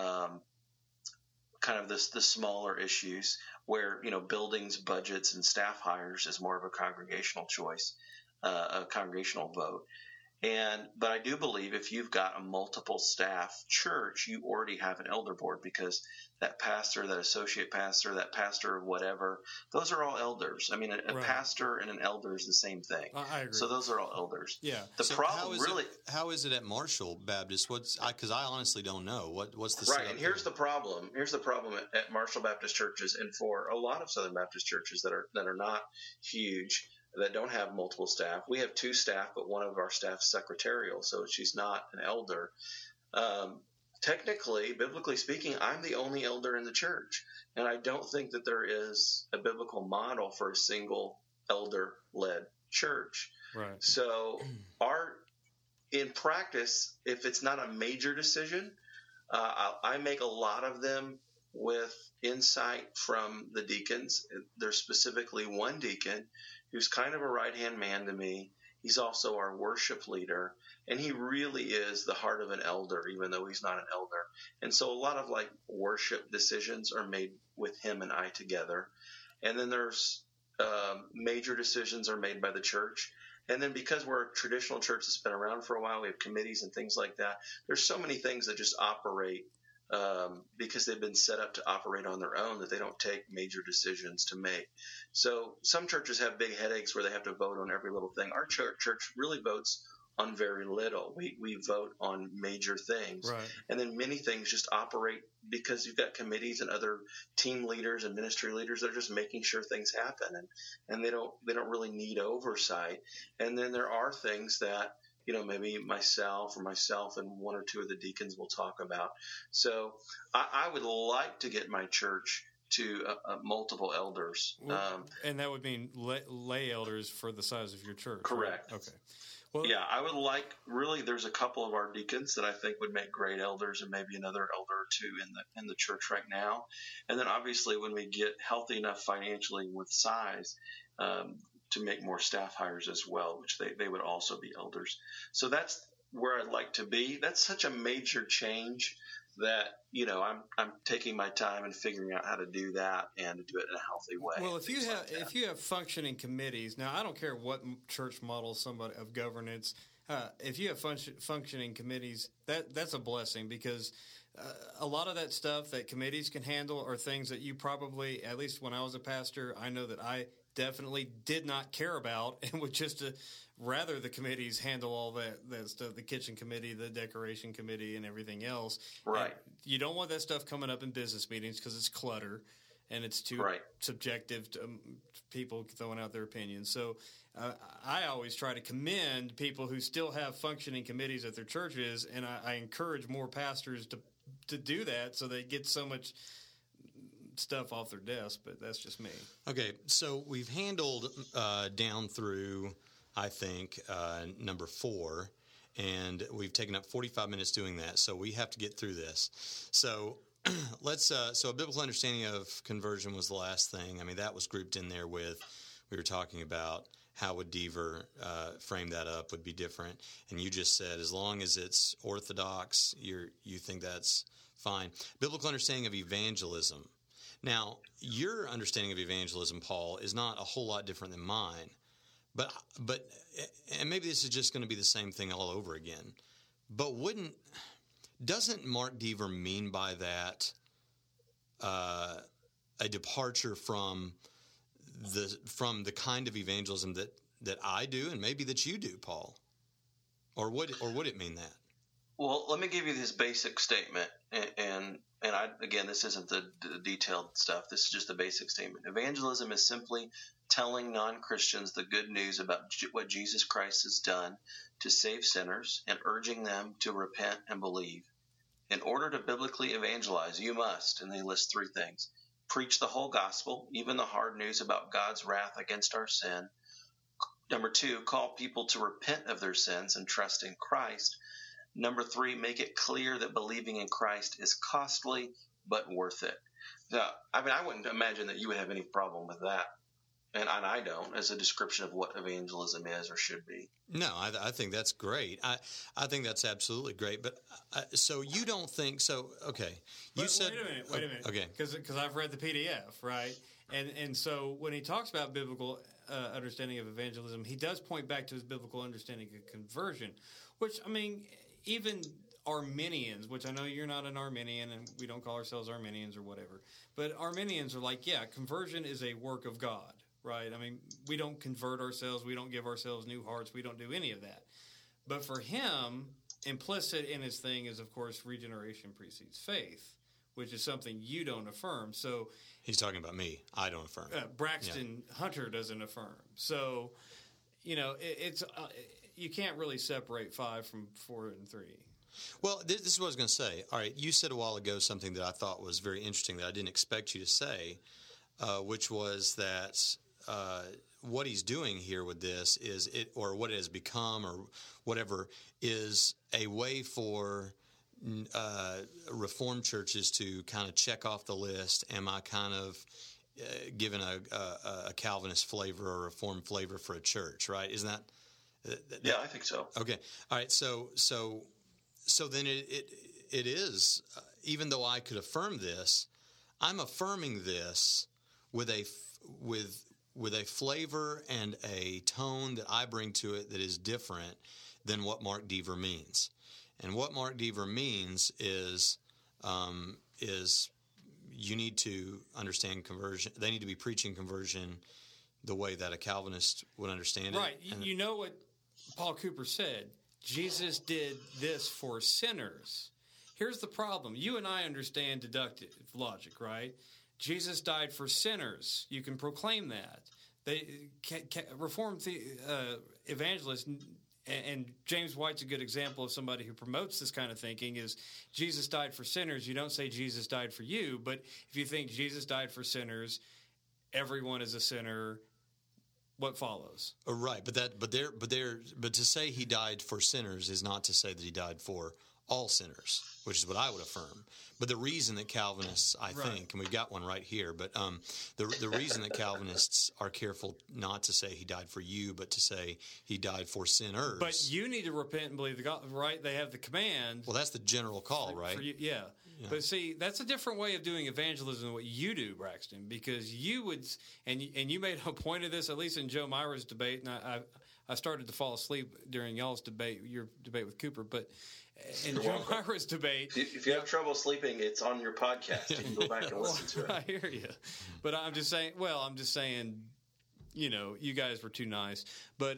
kind of the smaller issues where, buildings, budgets, and staff hires is more of a congregational choice. A congregational vote. But I do believe if you've got a multiple staff church, you already have an elder board, because that pastor, that associate pastor, that pastor of whatever, those are all elders. I mean, a right. pastor and an elder is the same thing. I agree. So those are all elders. Yeah. The problem how is it at Marshall Baptist? Because I honestly don't know. What's the right? And here's the problem. Here's the problem at Marshall Baptist churches, and for a lot of Southern Baptist churches that are not huge, that don't have multiple staff. We have 2 staff, but one of our staff is secretarial, so she's not an elder. Technically, biblically speaking, I'm the only elder in the church, and I don't think that there is a biblical model for a single elder-led church. Right. So in practice, if it's not a major decision, I make a lot of them with insight from the deacons. There's specifically one deacon who's kind of a right-hand man to me. He's also our worship leader, and he really is the heart of an elder, even though he's not an elder. And so a lot of worship decisions are made with him and I together. And then there's major decisions are made by the church. And then because we're a traditional church that's been around for a while, we have committees and things like that. There's so many things that just operate because they've been set up to operate on their own, that they don't take major decisions to make. So some churches have big headaches where they have to vote on every little thing. Our church really votes on very little. We vote on major things. Right. And then many things just operate because you've got committees and other team leaders and ministry leaders that are just making sure things happen, and they don't really need oversight. And then there are things that, maybe myself and one or two of the deacons will talk about. So I would like to get my church to multiple elders. And that would mean lay elders for the size of your church. Correct. Right? Okay. Well, yeah, I would like, really, there's a couple of our deacons that I think would make great elders, and maybe another elder or two in the church right now. And then obviously when we get healthy enough financially with size, to make more staff hires as well, which they would also be elders. So that's where I'd like to be. That's such a major change that, I'm taking my time and figuring out how to do that and to do it in a healthy way. Well, if you have functioning committees, now I don't care what church model somebody of governance, if you have functioning committees, that's a blessing, because a lot of that stuff that committees can handle are things that you probably, at least when I was a pastor, I know that I definitely did not care about, and would just rather the committees handle all that stuff, the kitchen committee, the decoration committee, and everything else. Right. And you don't want that stuff coming up in business meetings because it's clutter and it's too subjective to people throwing out their opinions. So I always try to commend people who still have functioning committees at their churches, and I encourage more pastors to do that so they get so much stuff off their desk, but that's just me. Okay, so we've handled down through, I think, number 4, and we've taken up 45 minutes doing that, so we have to get through this. So let's so a biblical understanding of conversion was the last thing. I mean, that was grouped in there with, we were talking about how would Deaver frame that up would be different, and you just said as long as it's orthodox, you think that's fine. Biblical understanding of evangelism. Now, your understanding of evangelism, Paul, is not a whole lot different than mine, but and maybe this is just going to be the same thing all over again. But doesn't Mark Deaver mean by that a departure from the kind of evangelism that I do and maybe that you do, Paul? Or would it mean that? Well, let me give you this basic statement, and again, this isn't the detailed stuff. This is just the basic statement. Evangelism is simply telling non-Christians the good news about what Jesus Christ has done to save sinners and urging them to repent and believe. In order to biblically evangelize, you must, and they list 3 things: preach the whole gospel, even the hard news about God's wrath against our sin. Number 2, call people to repent of their sins and trust in Christ. Number 3, make it clear that believing in Christ is costly but worth it. Now, I wouldn't imagine that you would have any problem with that, and I don't, as a description of what evangelism is or should be. No, I think that's great. I think that's absolutely great. But so you don't think so? Okay, you said. Wait a minute. Okay, because I've read the PDF, right? And so when he talks about biblical understanding of evangelism, he does point back to his biblical understanding of conversion, which, I mean, even Arminians, which I know you're not an Arminian and we don't call ourselves Arminians or whatever, but Arminians are like, yeah, conversion is a work of God, right? I mean, we don't convert ourselves. We don't give ourselves new hearts. We don't do any of that. But for him, implicit in his thing is, of course, regeneration precedes faith, which is something you don't affirm. So he's talking about me. I don't affirm. Braxton Hunter doesn't affirm. So, it's you can't really separate 5 from 4 and 3. Well, this is what I was going to say. All right, you said a while ago something that I thought was very interesting that I didn't expect you to say, which was that what he's doing here with this is or what it has become or whatever is a way for Reformed churches to kind of check off the list. Am I kind of given a Calvinist flavor or Reformed flavor for a church? Right? Isn't that? Yeah, I think so. Okay. All right. So then it is. Even though I could affirm this, I'm affirming this with a flavor and a tone that I bring to it that is different than what Mark Deaver means. And what Mark Deaver means is you need to understand conversion. They need to be preaching conversion the way that a Calvinist would understand it. Right. You know what Paul Cooper said. Jesus did this for sinners. Here's the problem. You and I understand deductive logic, right? Jesus died for sinners. You can proclaim that. Reformed evangelists, and James White's a good example of somebody who promotes this kind of thinking, is Jesus died for sinners. You don't say Jesus died for you, but if you think Jesus died for sinners, everyone is a sinner, what follows? Right, but to say he died for sinners is not to say that he died for all sinners, which is what I would affirm. But the reason that Calvinists, I think, and we've got one right here, but the reason that Calvinists are careful not to say he died for you, but to say he died for sinners. But you need to repent and believe the God, right? They have the command. Well, that's the general call, right? Yeah. But see, that's a different way of doing evangelism than what you do, Braxton, because you would, and you made a point of this, at least in Joe Myra's debate, and I started to fall asleep during y'all's debate, your debate with Cooper, but in Joe Myra's debate. If you have trouble sleeping, it's on your podcast. You can go back and listen to it. I hear you. But I'm just saying, you guys were too nice. But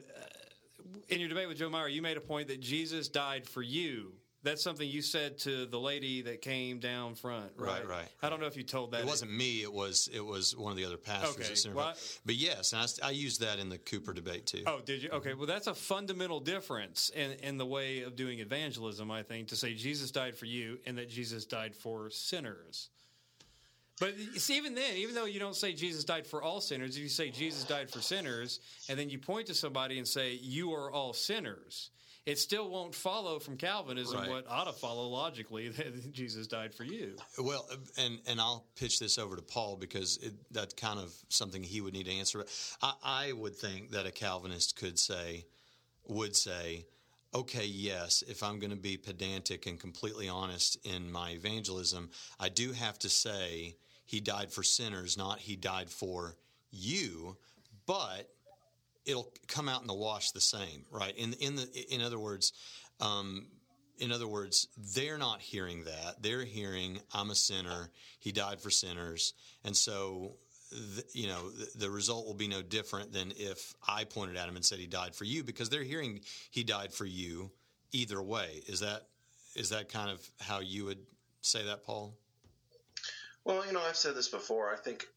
in your debate with Joe Myra, you made a point that Jesus died for you. That's something you said to the lady that came down front, right? Right. I don't know if you told that. It wasn't me. It was one of the other pastors. Okay. But yes, and I used that in the Cooper debate too. Oh, did you? Okay. Well, that's a fundamental difference in the way of doing evangelism, I think, to say Jesus died for you and that Jesus died for sinners. But see, even then, even though you don't say Jesus died for all sinners, if you say Jesus died for sinners, and then you point to somebody and say, you are all sinners, it still won't follow from Calvinism what ought to follow logically, that Jesus died for you. Well, and I'll pitch this over to Paul because that's kind of something he would need to answer. I would think that a Calvinist would say, okay, yes, if I'm going to be pedantic and completely honest in my evangelism, I do have to say he died for sinners, not he died for you, but it'll come out in the wash the same, right? In other words, they're not hearing that. They're hearing, I'm a sinner. He died for sinners, and so the result will be no different than if I pointed at him and said he died for you, because they're hearing he died for you either way. Is that kind of how you would say that, Paul? Well, I've said this before. I think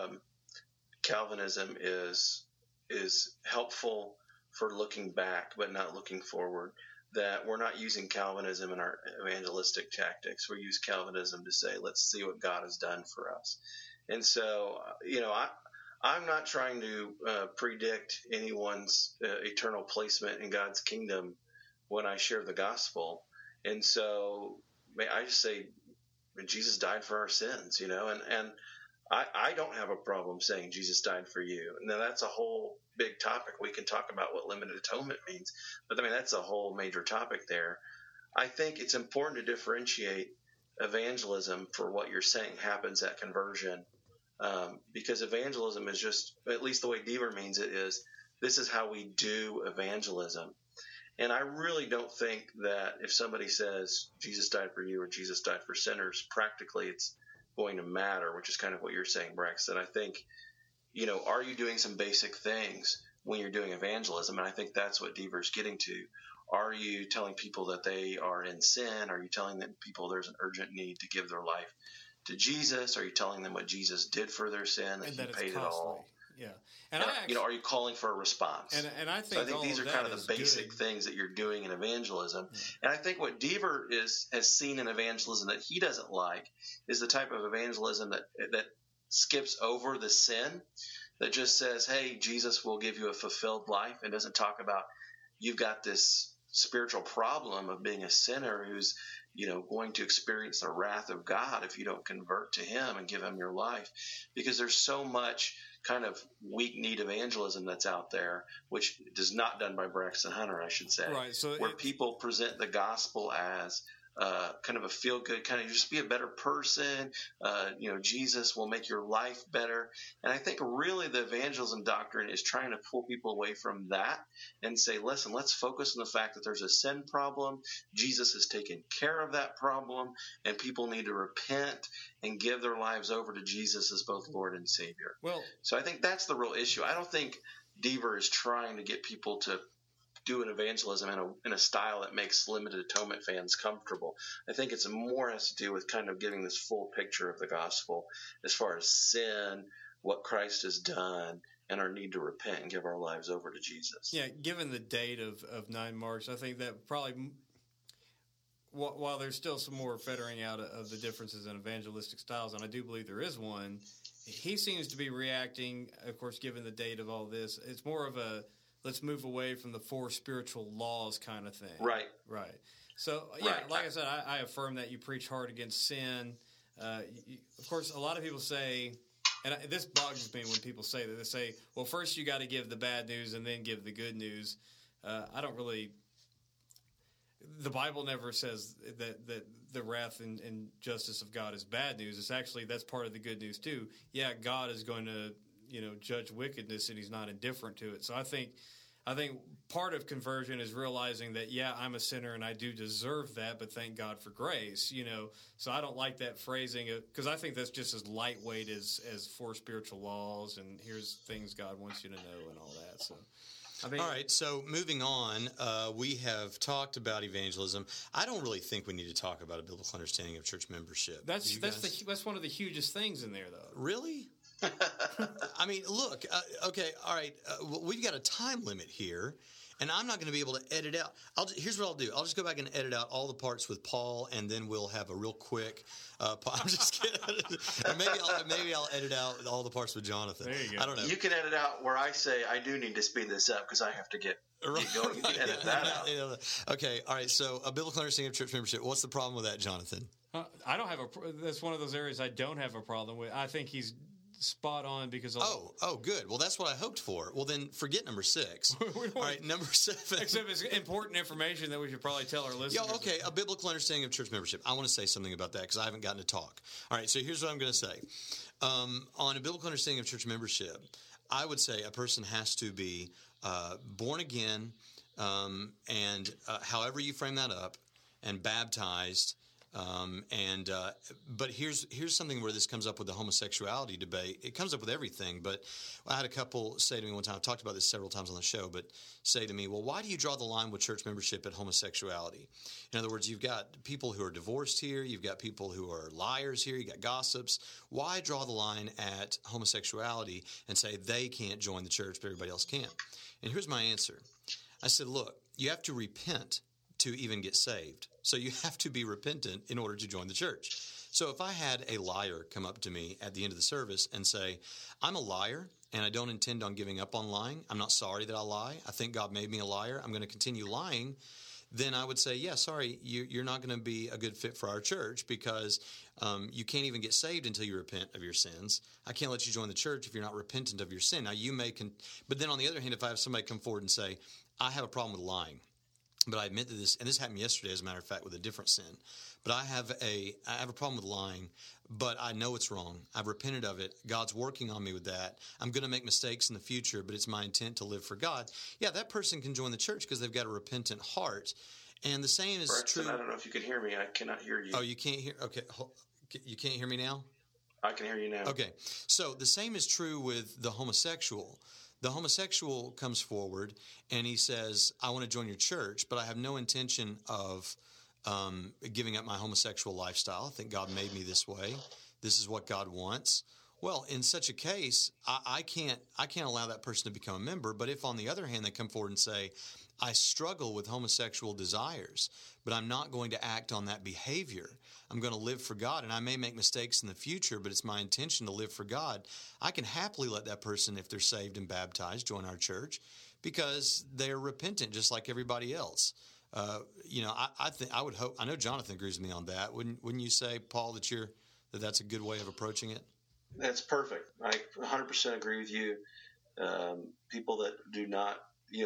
Calvinism is helpful for looking back, but not looking forward. That we're not using Calvinism in our evangelistic tactics. We use Calvinism to say, let's see what God has done for us. And so, I'm not trying to predict anyone's eternal placement in God's kingdom when I share the gospel. And so I just say, Jesus died for our sins, and I don't have a problem saying Jesus died for you. Now, that's a whole big topic. We can talk about what limited atonement means, but that's a whole major topic there. I think it's important to differentiate evangelism for what you're saying happens at conversion, because evangelism is just, at least the way Deaver means it is, this is how we do evangelism. And I really don't think that if somebody says Jesus died for you or Jesus died for sinners, practically it's going to matter, which is kind of what you're saying, Braxton. I think, are you doing some basic things when you're doing evangelism? And I think that's what Deaver's getting to. Are you telling people that they are in sin? Are you telling them people there's an urgent need to give their life to Jesus? Are you telling them what Jesus did for their sin, that he paid it all? Yeah. And are you calling for a response? And I think these are kind of the basic things that you're doing in evangelism. And I think what Deaver has seen in evangelism that he doesn't like is the type of evangelism that skips over the sin, that just says, hey, Jesus will give you a fulfilled life, and doesn't talk about you've got this spiritual problem of being a sinner who's going to experience the wrath of God if you don't convert to him and give him your life. Because there's so much kind of weak-kneed evangelism that's out there, which is not done by Braxton Hunter, I should say, right? So where people present the gospel as kind of a feel-good, kind of just be a better person. Jesus will make your life better. And I think really the evangelism doctrine is trying to pull people away from that and say, listen, let's focus on the fact that there's a sin problem. Jesus has taken care of that problem, and people need to repent and give their lives over to Jesus as both Lord and Savior. Well, so I think that's the real issue. I don't think Deaver is trying to get people to do an evangelism in a style that makes limited atonement fans comfortable. I think it's more has to do with kind of giving this full picture of the gospel as far as sin, what Christ has done, and our need to repent and give our lives over to Jesus. Yeah, given the date of 9 March, I think that probably, while there's still some more fettering out of the differences in evangelistic styles, and I do believe there is one, he seems to be reacting, of course, given the date of all this, it's more of a let's move away from the 4 spiritual laws kind of thing. Right. So, like I said, I affirm that you preach hard against sin. Of course, a lot of people say, and this bugs me when people say that. They say, well, first you got to give the bad news and then give the good news. I don't really – the Bible never says that the wrath and justice of God is bad news. It's actually – that's part of the good news too. Yeah, God is going to, judge wickedness and he's not indifferent to it. So I think part of conversion is realizing that, yeah, I'm a sinner and I do deserve that, but thank God for grace, So I don't like that phrasing because I think that's just as lightweight as 4 spiritual laws and here's things God wants you to know and all that. So, all right, so moving on, we have talked about evangelism. I don't really think we need to talk about a biblical understanding of church membership. That's one of the hugest things in there, though. Really? I mean, look, okay, all right, we've got a time limit here, and I'm not going to be able to edit out. Here's what I'll do. I'll just go back and edit out all the parts with Paul, and then we'll have a real quick I'm just kidding. maybe I'll edit out all the parts with Jonathan. There you go. I don't know. You can edit out where I say I do need to speed this up because I have to get going. You can edit that out. Okay, all right, so a biblical understanding of church membership. What's the problem with that, Jonathan? I don't have that's one of those areas I don't have a problem with. I think he's spot on because oh good. Well, that's what I hoped for. Well, then forget number 6. All right, number 7. Except it's important information that we should probably tell our listeners. Yeah, okay, a biblical understanding of church membership. I want to say something about that because I haven't gotten to talk. All right, so here's what I'm going to say. On a biblical understanding of church membership, I would say a person has to be born again, and however you frame that up, and baptized. But here's something where this comes up with the homosexuality debate. It comes up with everything, but I had a couple say to me one time, I've talked about this several times on the show, but say to me, well, why do you draw the line with church membership at homosexuality? In other words, you've got people who are divorced here, you've got people who are liars here, you got gossips. Why draw the line at homosexuality and say they can't join the church, but everybody else can? And here's my answer. I said, look, you have to repent to even get saved. So you have to be repentant in order to join the church. So if I had a liar come up to me at the end of the service and say, I'm a liar and I don't intend on giving up on lying. I'm not sorry that I lie. I think God made me a liar. I'm going to continue lying. Then I would say, yeah, sorry, you're not going to be a good fit for our church because you can't even get saved until you repent of your sins. I can't let you join the church if you're not repentant of your sin. Now you may but then on the other hand, if I have somebody come forward and say, I have a problem with lying, but I admit to this, and this happened yesterday, as a matter of fact, with a different sin. But I have a problem with lying, but I know it's wrong. I've repented of it. God's working on me with that. I'm going to make mistakes in the future, but it's my intent to live for God. Yeah, that person can join the church because they've got a repentant heart. And the same is Braxton, true. I don't know if you can hear me. I cannot hear you. Oh, you can't hear? Okay. You can't hear me now? I can hear you now. Okay. So the same is true with the homosexual. The homosexual comes forward and he says, I want to join your church, but I have no intention of giving up my homosexual lifestyle. I think God made me this way. This is what God wants. Well, in such a case, I can't allow that person to become a member. But if, on the other hand, they come forward and say, I struggle with homosexual desires, but I'm not going to act on that behavior. I'm going to live for God, and I may make mistakes in the future, but it's my intention to live for God. I can happily let that person, if they're saved and baptized, join our church because they're repentant just like everybody else. I would hope. I know Jonathan agrees with me on that. Wouldn't you say, Paul, that that's a good way of approaching it? That's perfect. I 100% agree with you. People that do not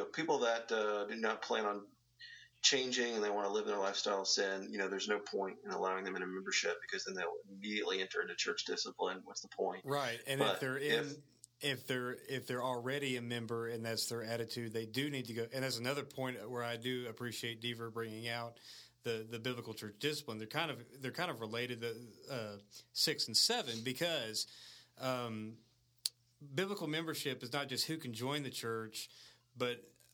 plan on changing and they want to live their lifestyle of sin, there's no point in allowing them in a membership because then they'll immediately enter into church discipline. What's the point? Right. And but if they're already a member and that's their attitude, they do need to go. And that's another point where I do appreciate Deaver bringing out the biblical church discipline. They're kind of related to 6 and 7 because biblical membership is not just who can join the church, but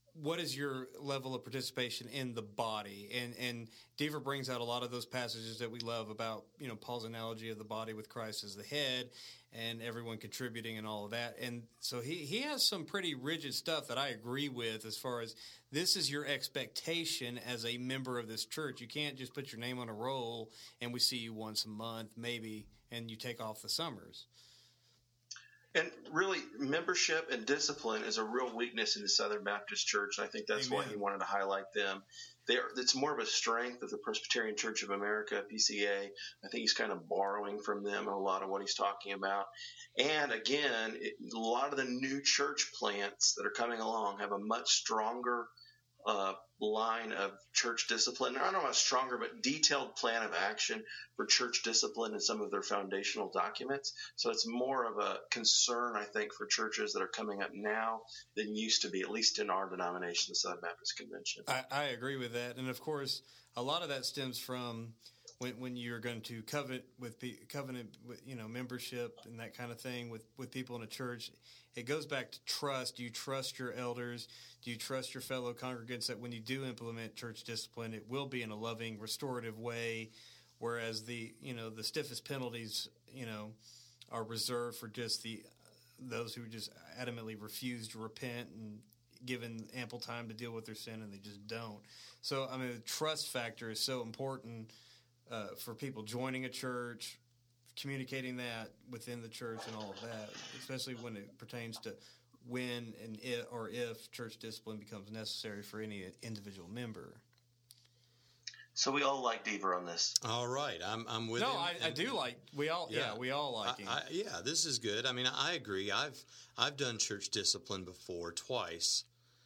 what is your level of participation in the body? And Deaver brings out a lot of those passages that we love about, Paul's analogy of the body with Christ as the head and everyone contributing and all of that. And so he has some pretty rigid stuff that I agree with as far as this is your expectation as a member of this church. You can't just put your name on a roll and we see you once a month, maybe, and you take off the summers. And really, membership and discipline is a real weakness in the Southern Baptist Church. I think that's why he wanted to highlight them. It's more of a strength of the Presbyterian Church of America, PCA. I think he's kind of borrowing from them a lot of what he's talking about. And again, a lot of the new church plants that are coming along have a much stronger line of church discipline. I don't know about stronger, but detailed plan of action for church discipline in some of their foundational documents. So it's more of a concern, I think, for churches that are coming up now than used to be, at least in our denomination, the Southern Baptist Convention. I agree with that. And of course, a lot of that stems from when you're going to covenant with membership and that kind of thing with people in a church. It goes back to trust. Do you trust your elders? Do you trust your fellow congregants that when you do implement church discipline, it will be in a loving, restorative way, whereas the stiffest penalties, are reserved for just those who just adamantly refuse to repent and given ample time to deal with their sin and they just don't. So, the trust factor is so important for people joining a church, communicating that within the church and all of that, especially when it pertains to when and if church discipline becomes necessary for any individual member. So we all like Deaver on this. All right, I'm with him. No, I do like. We all like him. This is good. I agree. I've done church discipline before twice,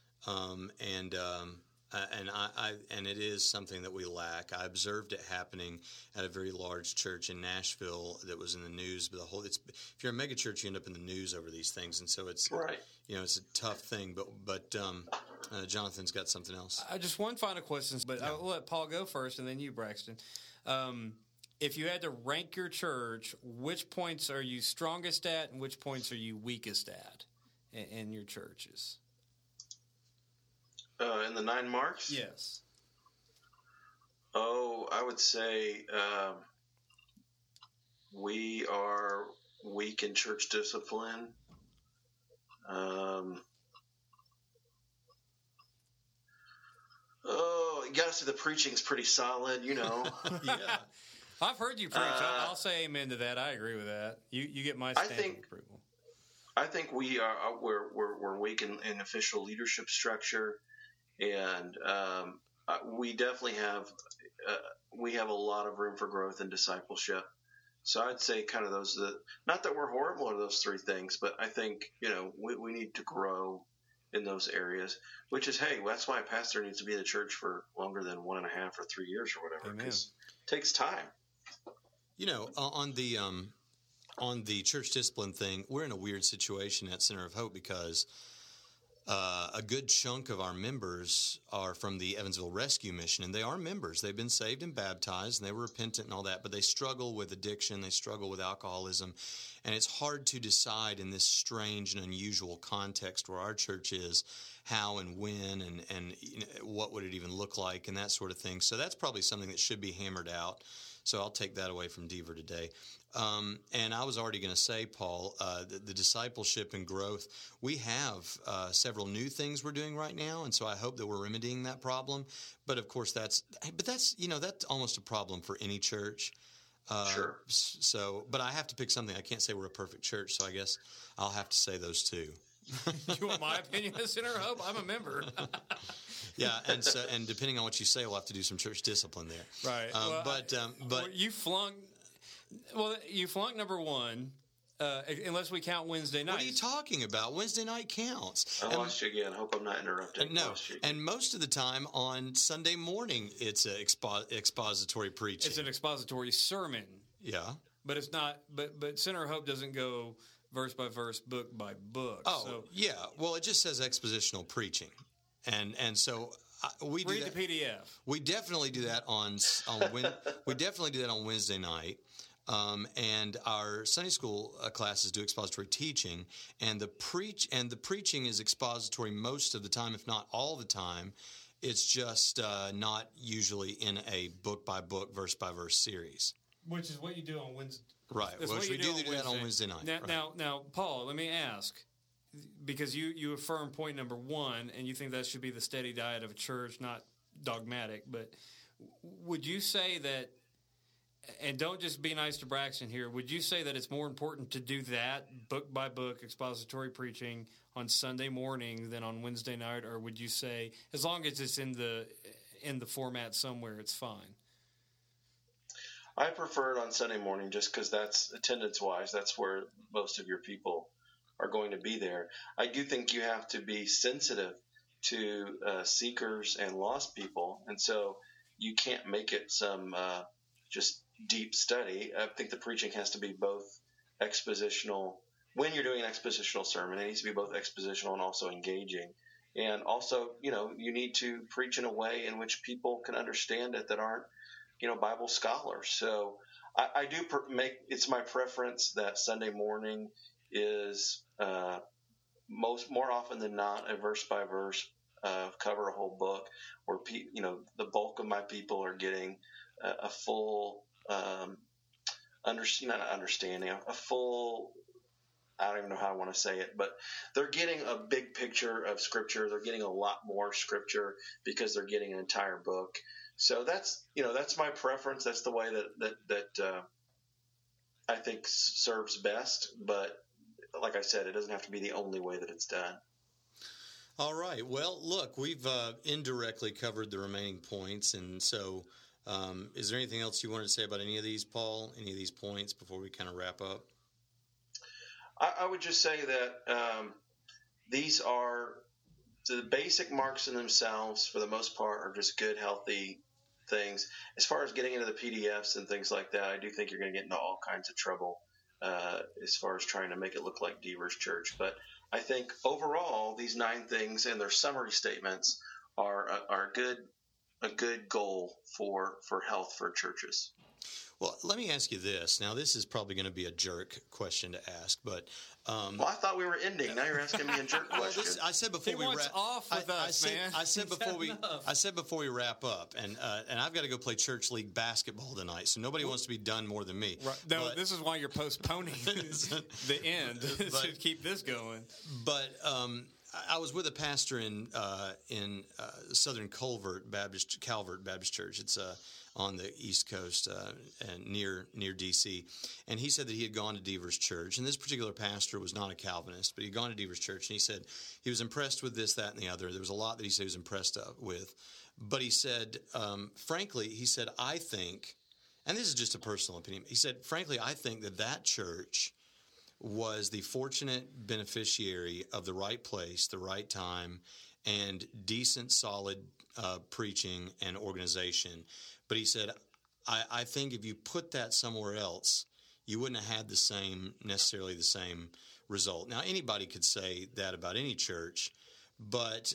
and it is something that we lack. I observed it happening at a very large church in Nashville that was in the news. But if you're a mega church, you end up in the news over these things, and so it's right. It's a tough thing. But Jonathan's got something else. Just one final question, but yeah. I'll let Paul go first, and then you, Braxton. If you had to rank your church, which points are you strongest at, and which points are you weakest at in your churches? In the 9 marks? Yes. Oh, I would say we are weak in church discipline. You got to say the preaching's pretty solid, Yeah. I've heard you preach. I'll say amen to that. I agree with that. You get my stamp of approval. I think we're weak in official leadership structure. And we definitely have a lot of room for growth and discipleship. So I'd say kind of those. Not that we're horrible at those 3 things, but I think we need to grow in those areas. Which is, hey, that's why a pastor needs to be in the church for longer than 1.5 or 3 years or whatever, because it takes time. On the church discipline thing, we're in a weird situation at Center of Hope because a good chunk of our members are from the Evansville Rescue Mission, and they are members. They've been saved and baptized, and they were repentant and all that, but they struggle with addiction. They struggle with alcoholism, and it's hard to decide in this strange and unusual context where our church is how and when and what would it even look like and that sort of thing. So that's probably something that should be hammered out. So I'll take that away from Deaver today. And I was already going to say, Paul, the discipleship and growth, we have several new things we're doing right now, and so I hope that we're remedying that problem. But of course, that's almost a problem for any church. Sure. So, but I have to pick something. I can't say we're a perfect church, so I guess I'll have to say those two. You want my opinion of Center of Hope? I'm a member. Yeah, and depending on what you say, we'll have to do some church discipline there. Right. But you flunked number 1, unless we count Wednesday night. What are you talking about? Wednesday night counts. I lost you again. I hope I'm not interrupting. No, and most of the time on Sunday morning, it's an expository preaching. It's an expository sermon. Yeah, but it's not. But Center of Hope doesn't go verse by verse, book by book. Oh, so. Yeah. Well, it just says expositional preaching. And so we do read that. the PDF. We definitely do that on we definitely do that on Wednesday night. and our Sunday school classes do expository teaching, and the preaching is expository most of the time, if not all the time. It's just not usually in a book-by-book, verse-by-verse series. Which is what you do on Wednesday. Right, which we do that on Wednesday night. Now, Paul, let me ask, because you affirm point number 1, and you think that should be the steady diet of a church, not dogmatic, but would you say that, and don't just be nice to Braxton here, would you say that it's more important to do that, book-by-book expository preaching on Sunday morning than on Wednesday night, or would you say, as long as it's in the format somewhere, it's fine? I prefer it on Sunday morning just because that's attendance-wise, that's where most of your people are going to be there. I do think you have to be sensitive to seekers and lost people, and so you can't make it some just deep study. I think the preaching has to be both expositional. When you're doing an expositional sermon, it needs to be both expositional and also engaging. And also, you need to preach in a way in which people can understand it that aren't, Bible scholars. So I do it's my preference that Sunday morning is more often than not a verse by verse cover a whole book, where the bulk of my people are getting a full understanding, a full, I don't even know how I want to say it, but they're getting a big picture of Scripture. They're getting a lot more Scripture because they're getting an entire book. So that's my preference. That's the way that I think serves best. But like I said, it doesn't have to be the only way that it's done. All right. Well, look, we've indirectly covered the remaining points, and so is there anything else you wanted to say about any of these, Paul? Any of these points before we kind of wrap up? I would just say that these are the basic marks in themselves, for the most part, are just good, healthy things. As far as getting into the PDFs and things like that, I do think you're going to get into all kinds of trouble as far as trying to make it look like Deaver's Church. But I think overall, these 9 things and their summary statements are a good goal for health for churches. Well, let me ask you this. Now, this is probably going to be a jerk question to ask, but well, I thought we were ending. Now you're asking me a jerk question. I said before we wrap off with us, man. I said before we wrap up, and I've got to go play church league basketball tonight, so nobody wants to be done more than me. Right. No, this is why you're postponing the end to keep this going. But I was with a pastor in Southern Calvert Baptist Church. It's on the East Coast and near D.C. And he said that he had gone to Deaver's Church. And this particular pastor was not a Calvinist, but he had gone to Deaver's Church. And he said he was impressed with this, that, and the other. There was a lot that he said he was impressed with. But he said, frankly, I think, and this is just a personal opinion, he said, frankly, I think that church was the fortunate beneficiary of the right place, the right time, and decent, solid preaching and organization. But he said, I think if you put that somewhere else, you wouldn't have had necessarily the same result. Now, anybody could say that about any church, but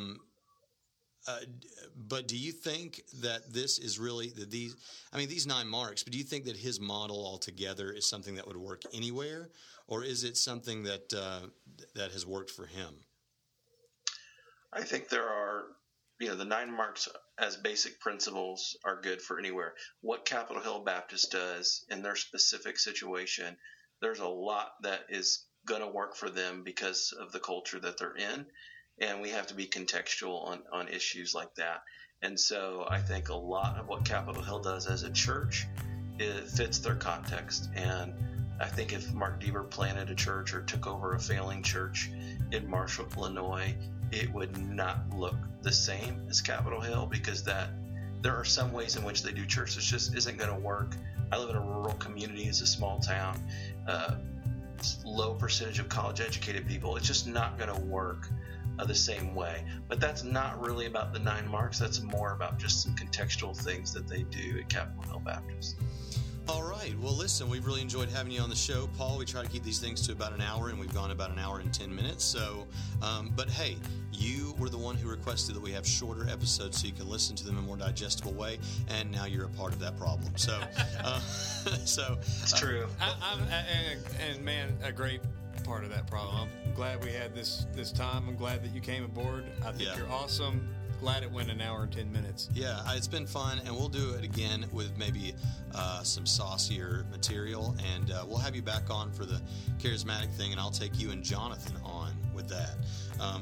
do you think that this is really these 9 marks? But do you think that his model altogether is something that would work anywhere, or is it something that has worked for him? I think there are, the 9 marks as basic principles are good for anywhere. What Capitol Hill Baptist does in their specific situation, there's a lot that is going to work for them because of the culture that they're in, and we have to be contextual on issues like that. And so I think a lot of what Capitol Hill does as a church, it fits their context. And I think if Mark Deaver planted a church or took over a failing church in Marshall, Illinois, it would not look the same as Capitol Hill, because there are some ways in which they do church that just isn't going to work. I live in a rural community. It's a small town, low percentage of college-educated people. It's just not going to work the same way. But that's not really about the 9 marks. That's more about just some contextual things that they do at Capitol Hill Baptist. All right. Well, listen, we've really enjoyed having you on the show, Paul. We try to keep these things to about an hour, and we've gone about an hour and 10 minutes. So, but hey, you were the one who requested that we have shorter episodes so you can listen to them in a more digestible way, and now you're a part of that problem. So, it's true. And man, a great part of that problem. I'm glad we had this time. I'm glad that you came aboard. I think you're awesome. Glad it went an hour and 10 minutes. Yeah, it's been fun, and we'll do it again with maybe some saucier material, and we'll have you back on for the charismatic thing, and I'll take you and Jonathan on with that.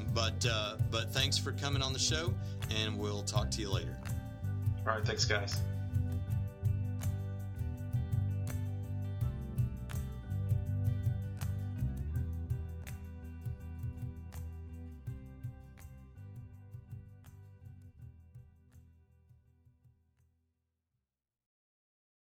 But thanks for coming on the show, and we'll talk to you later. All right, thanks, guys.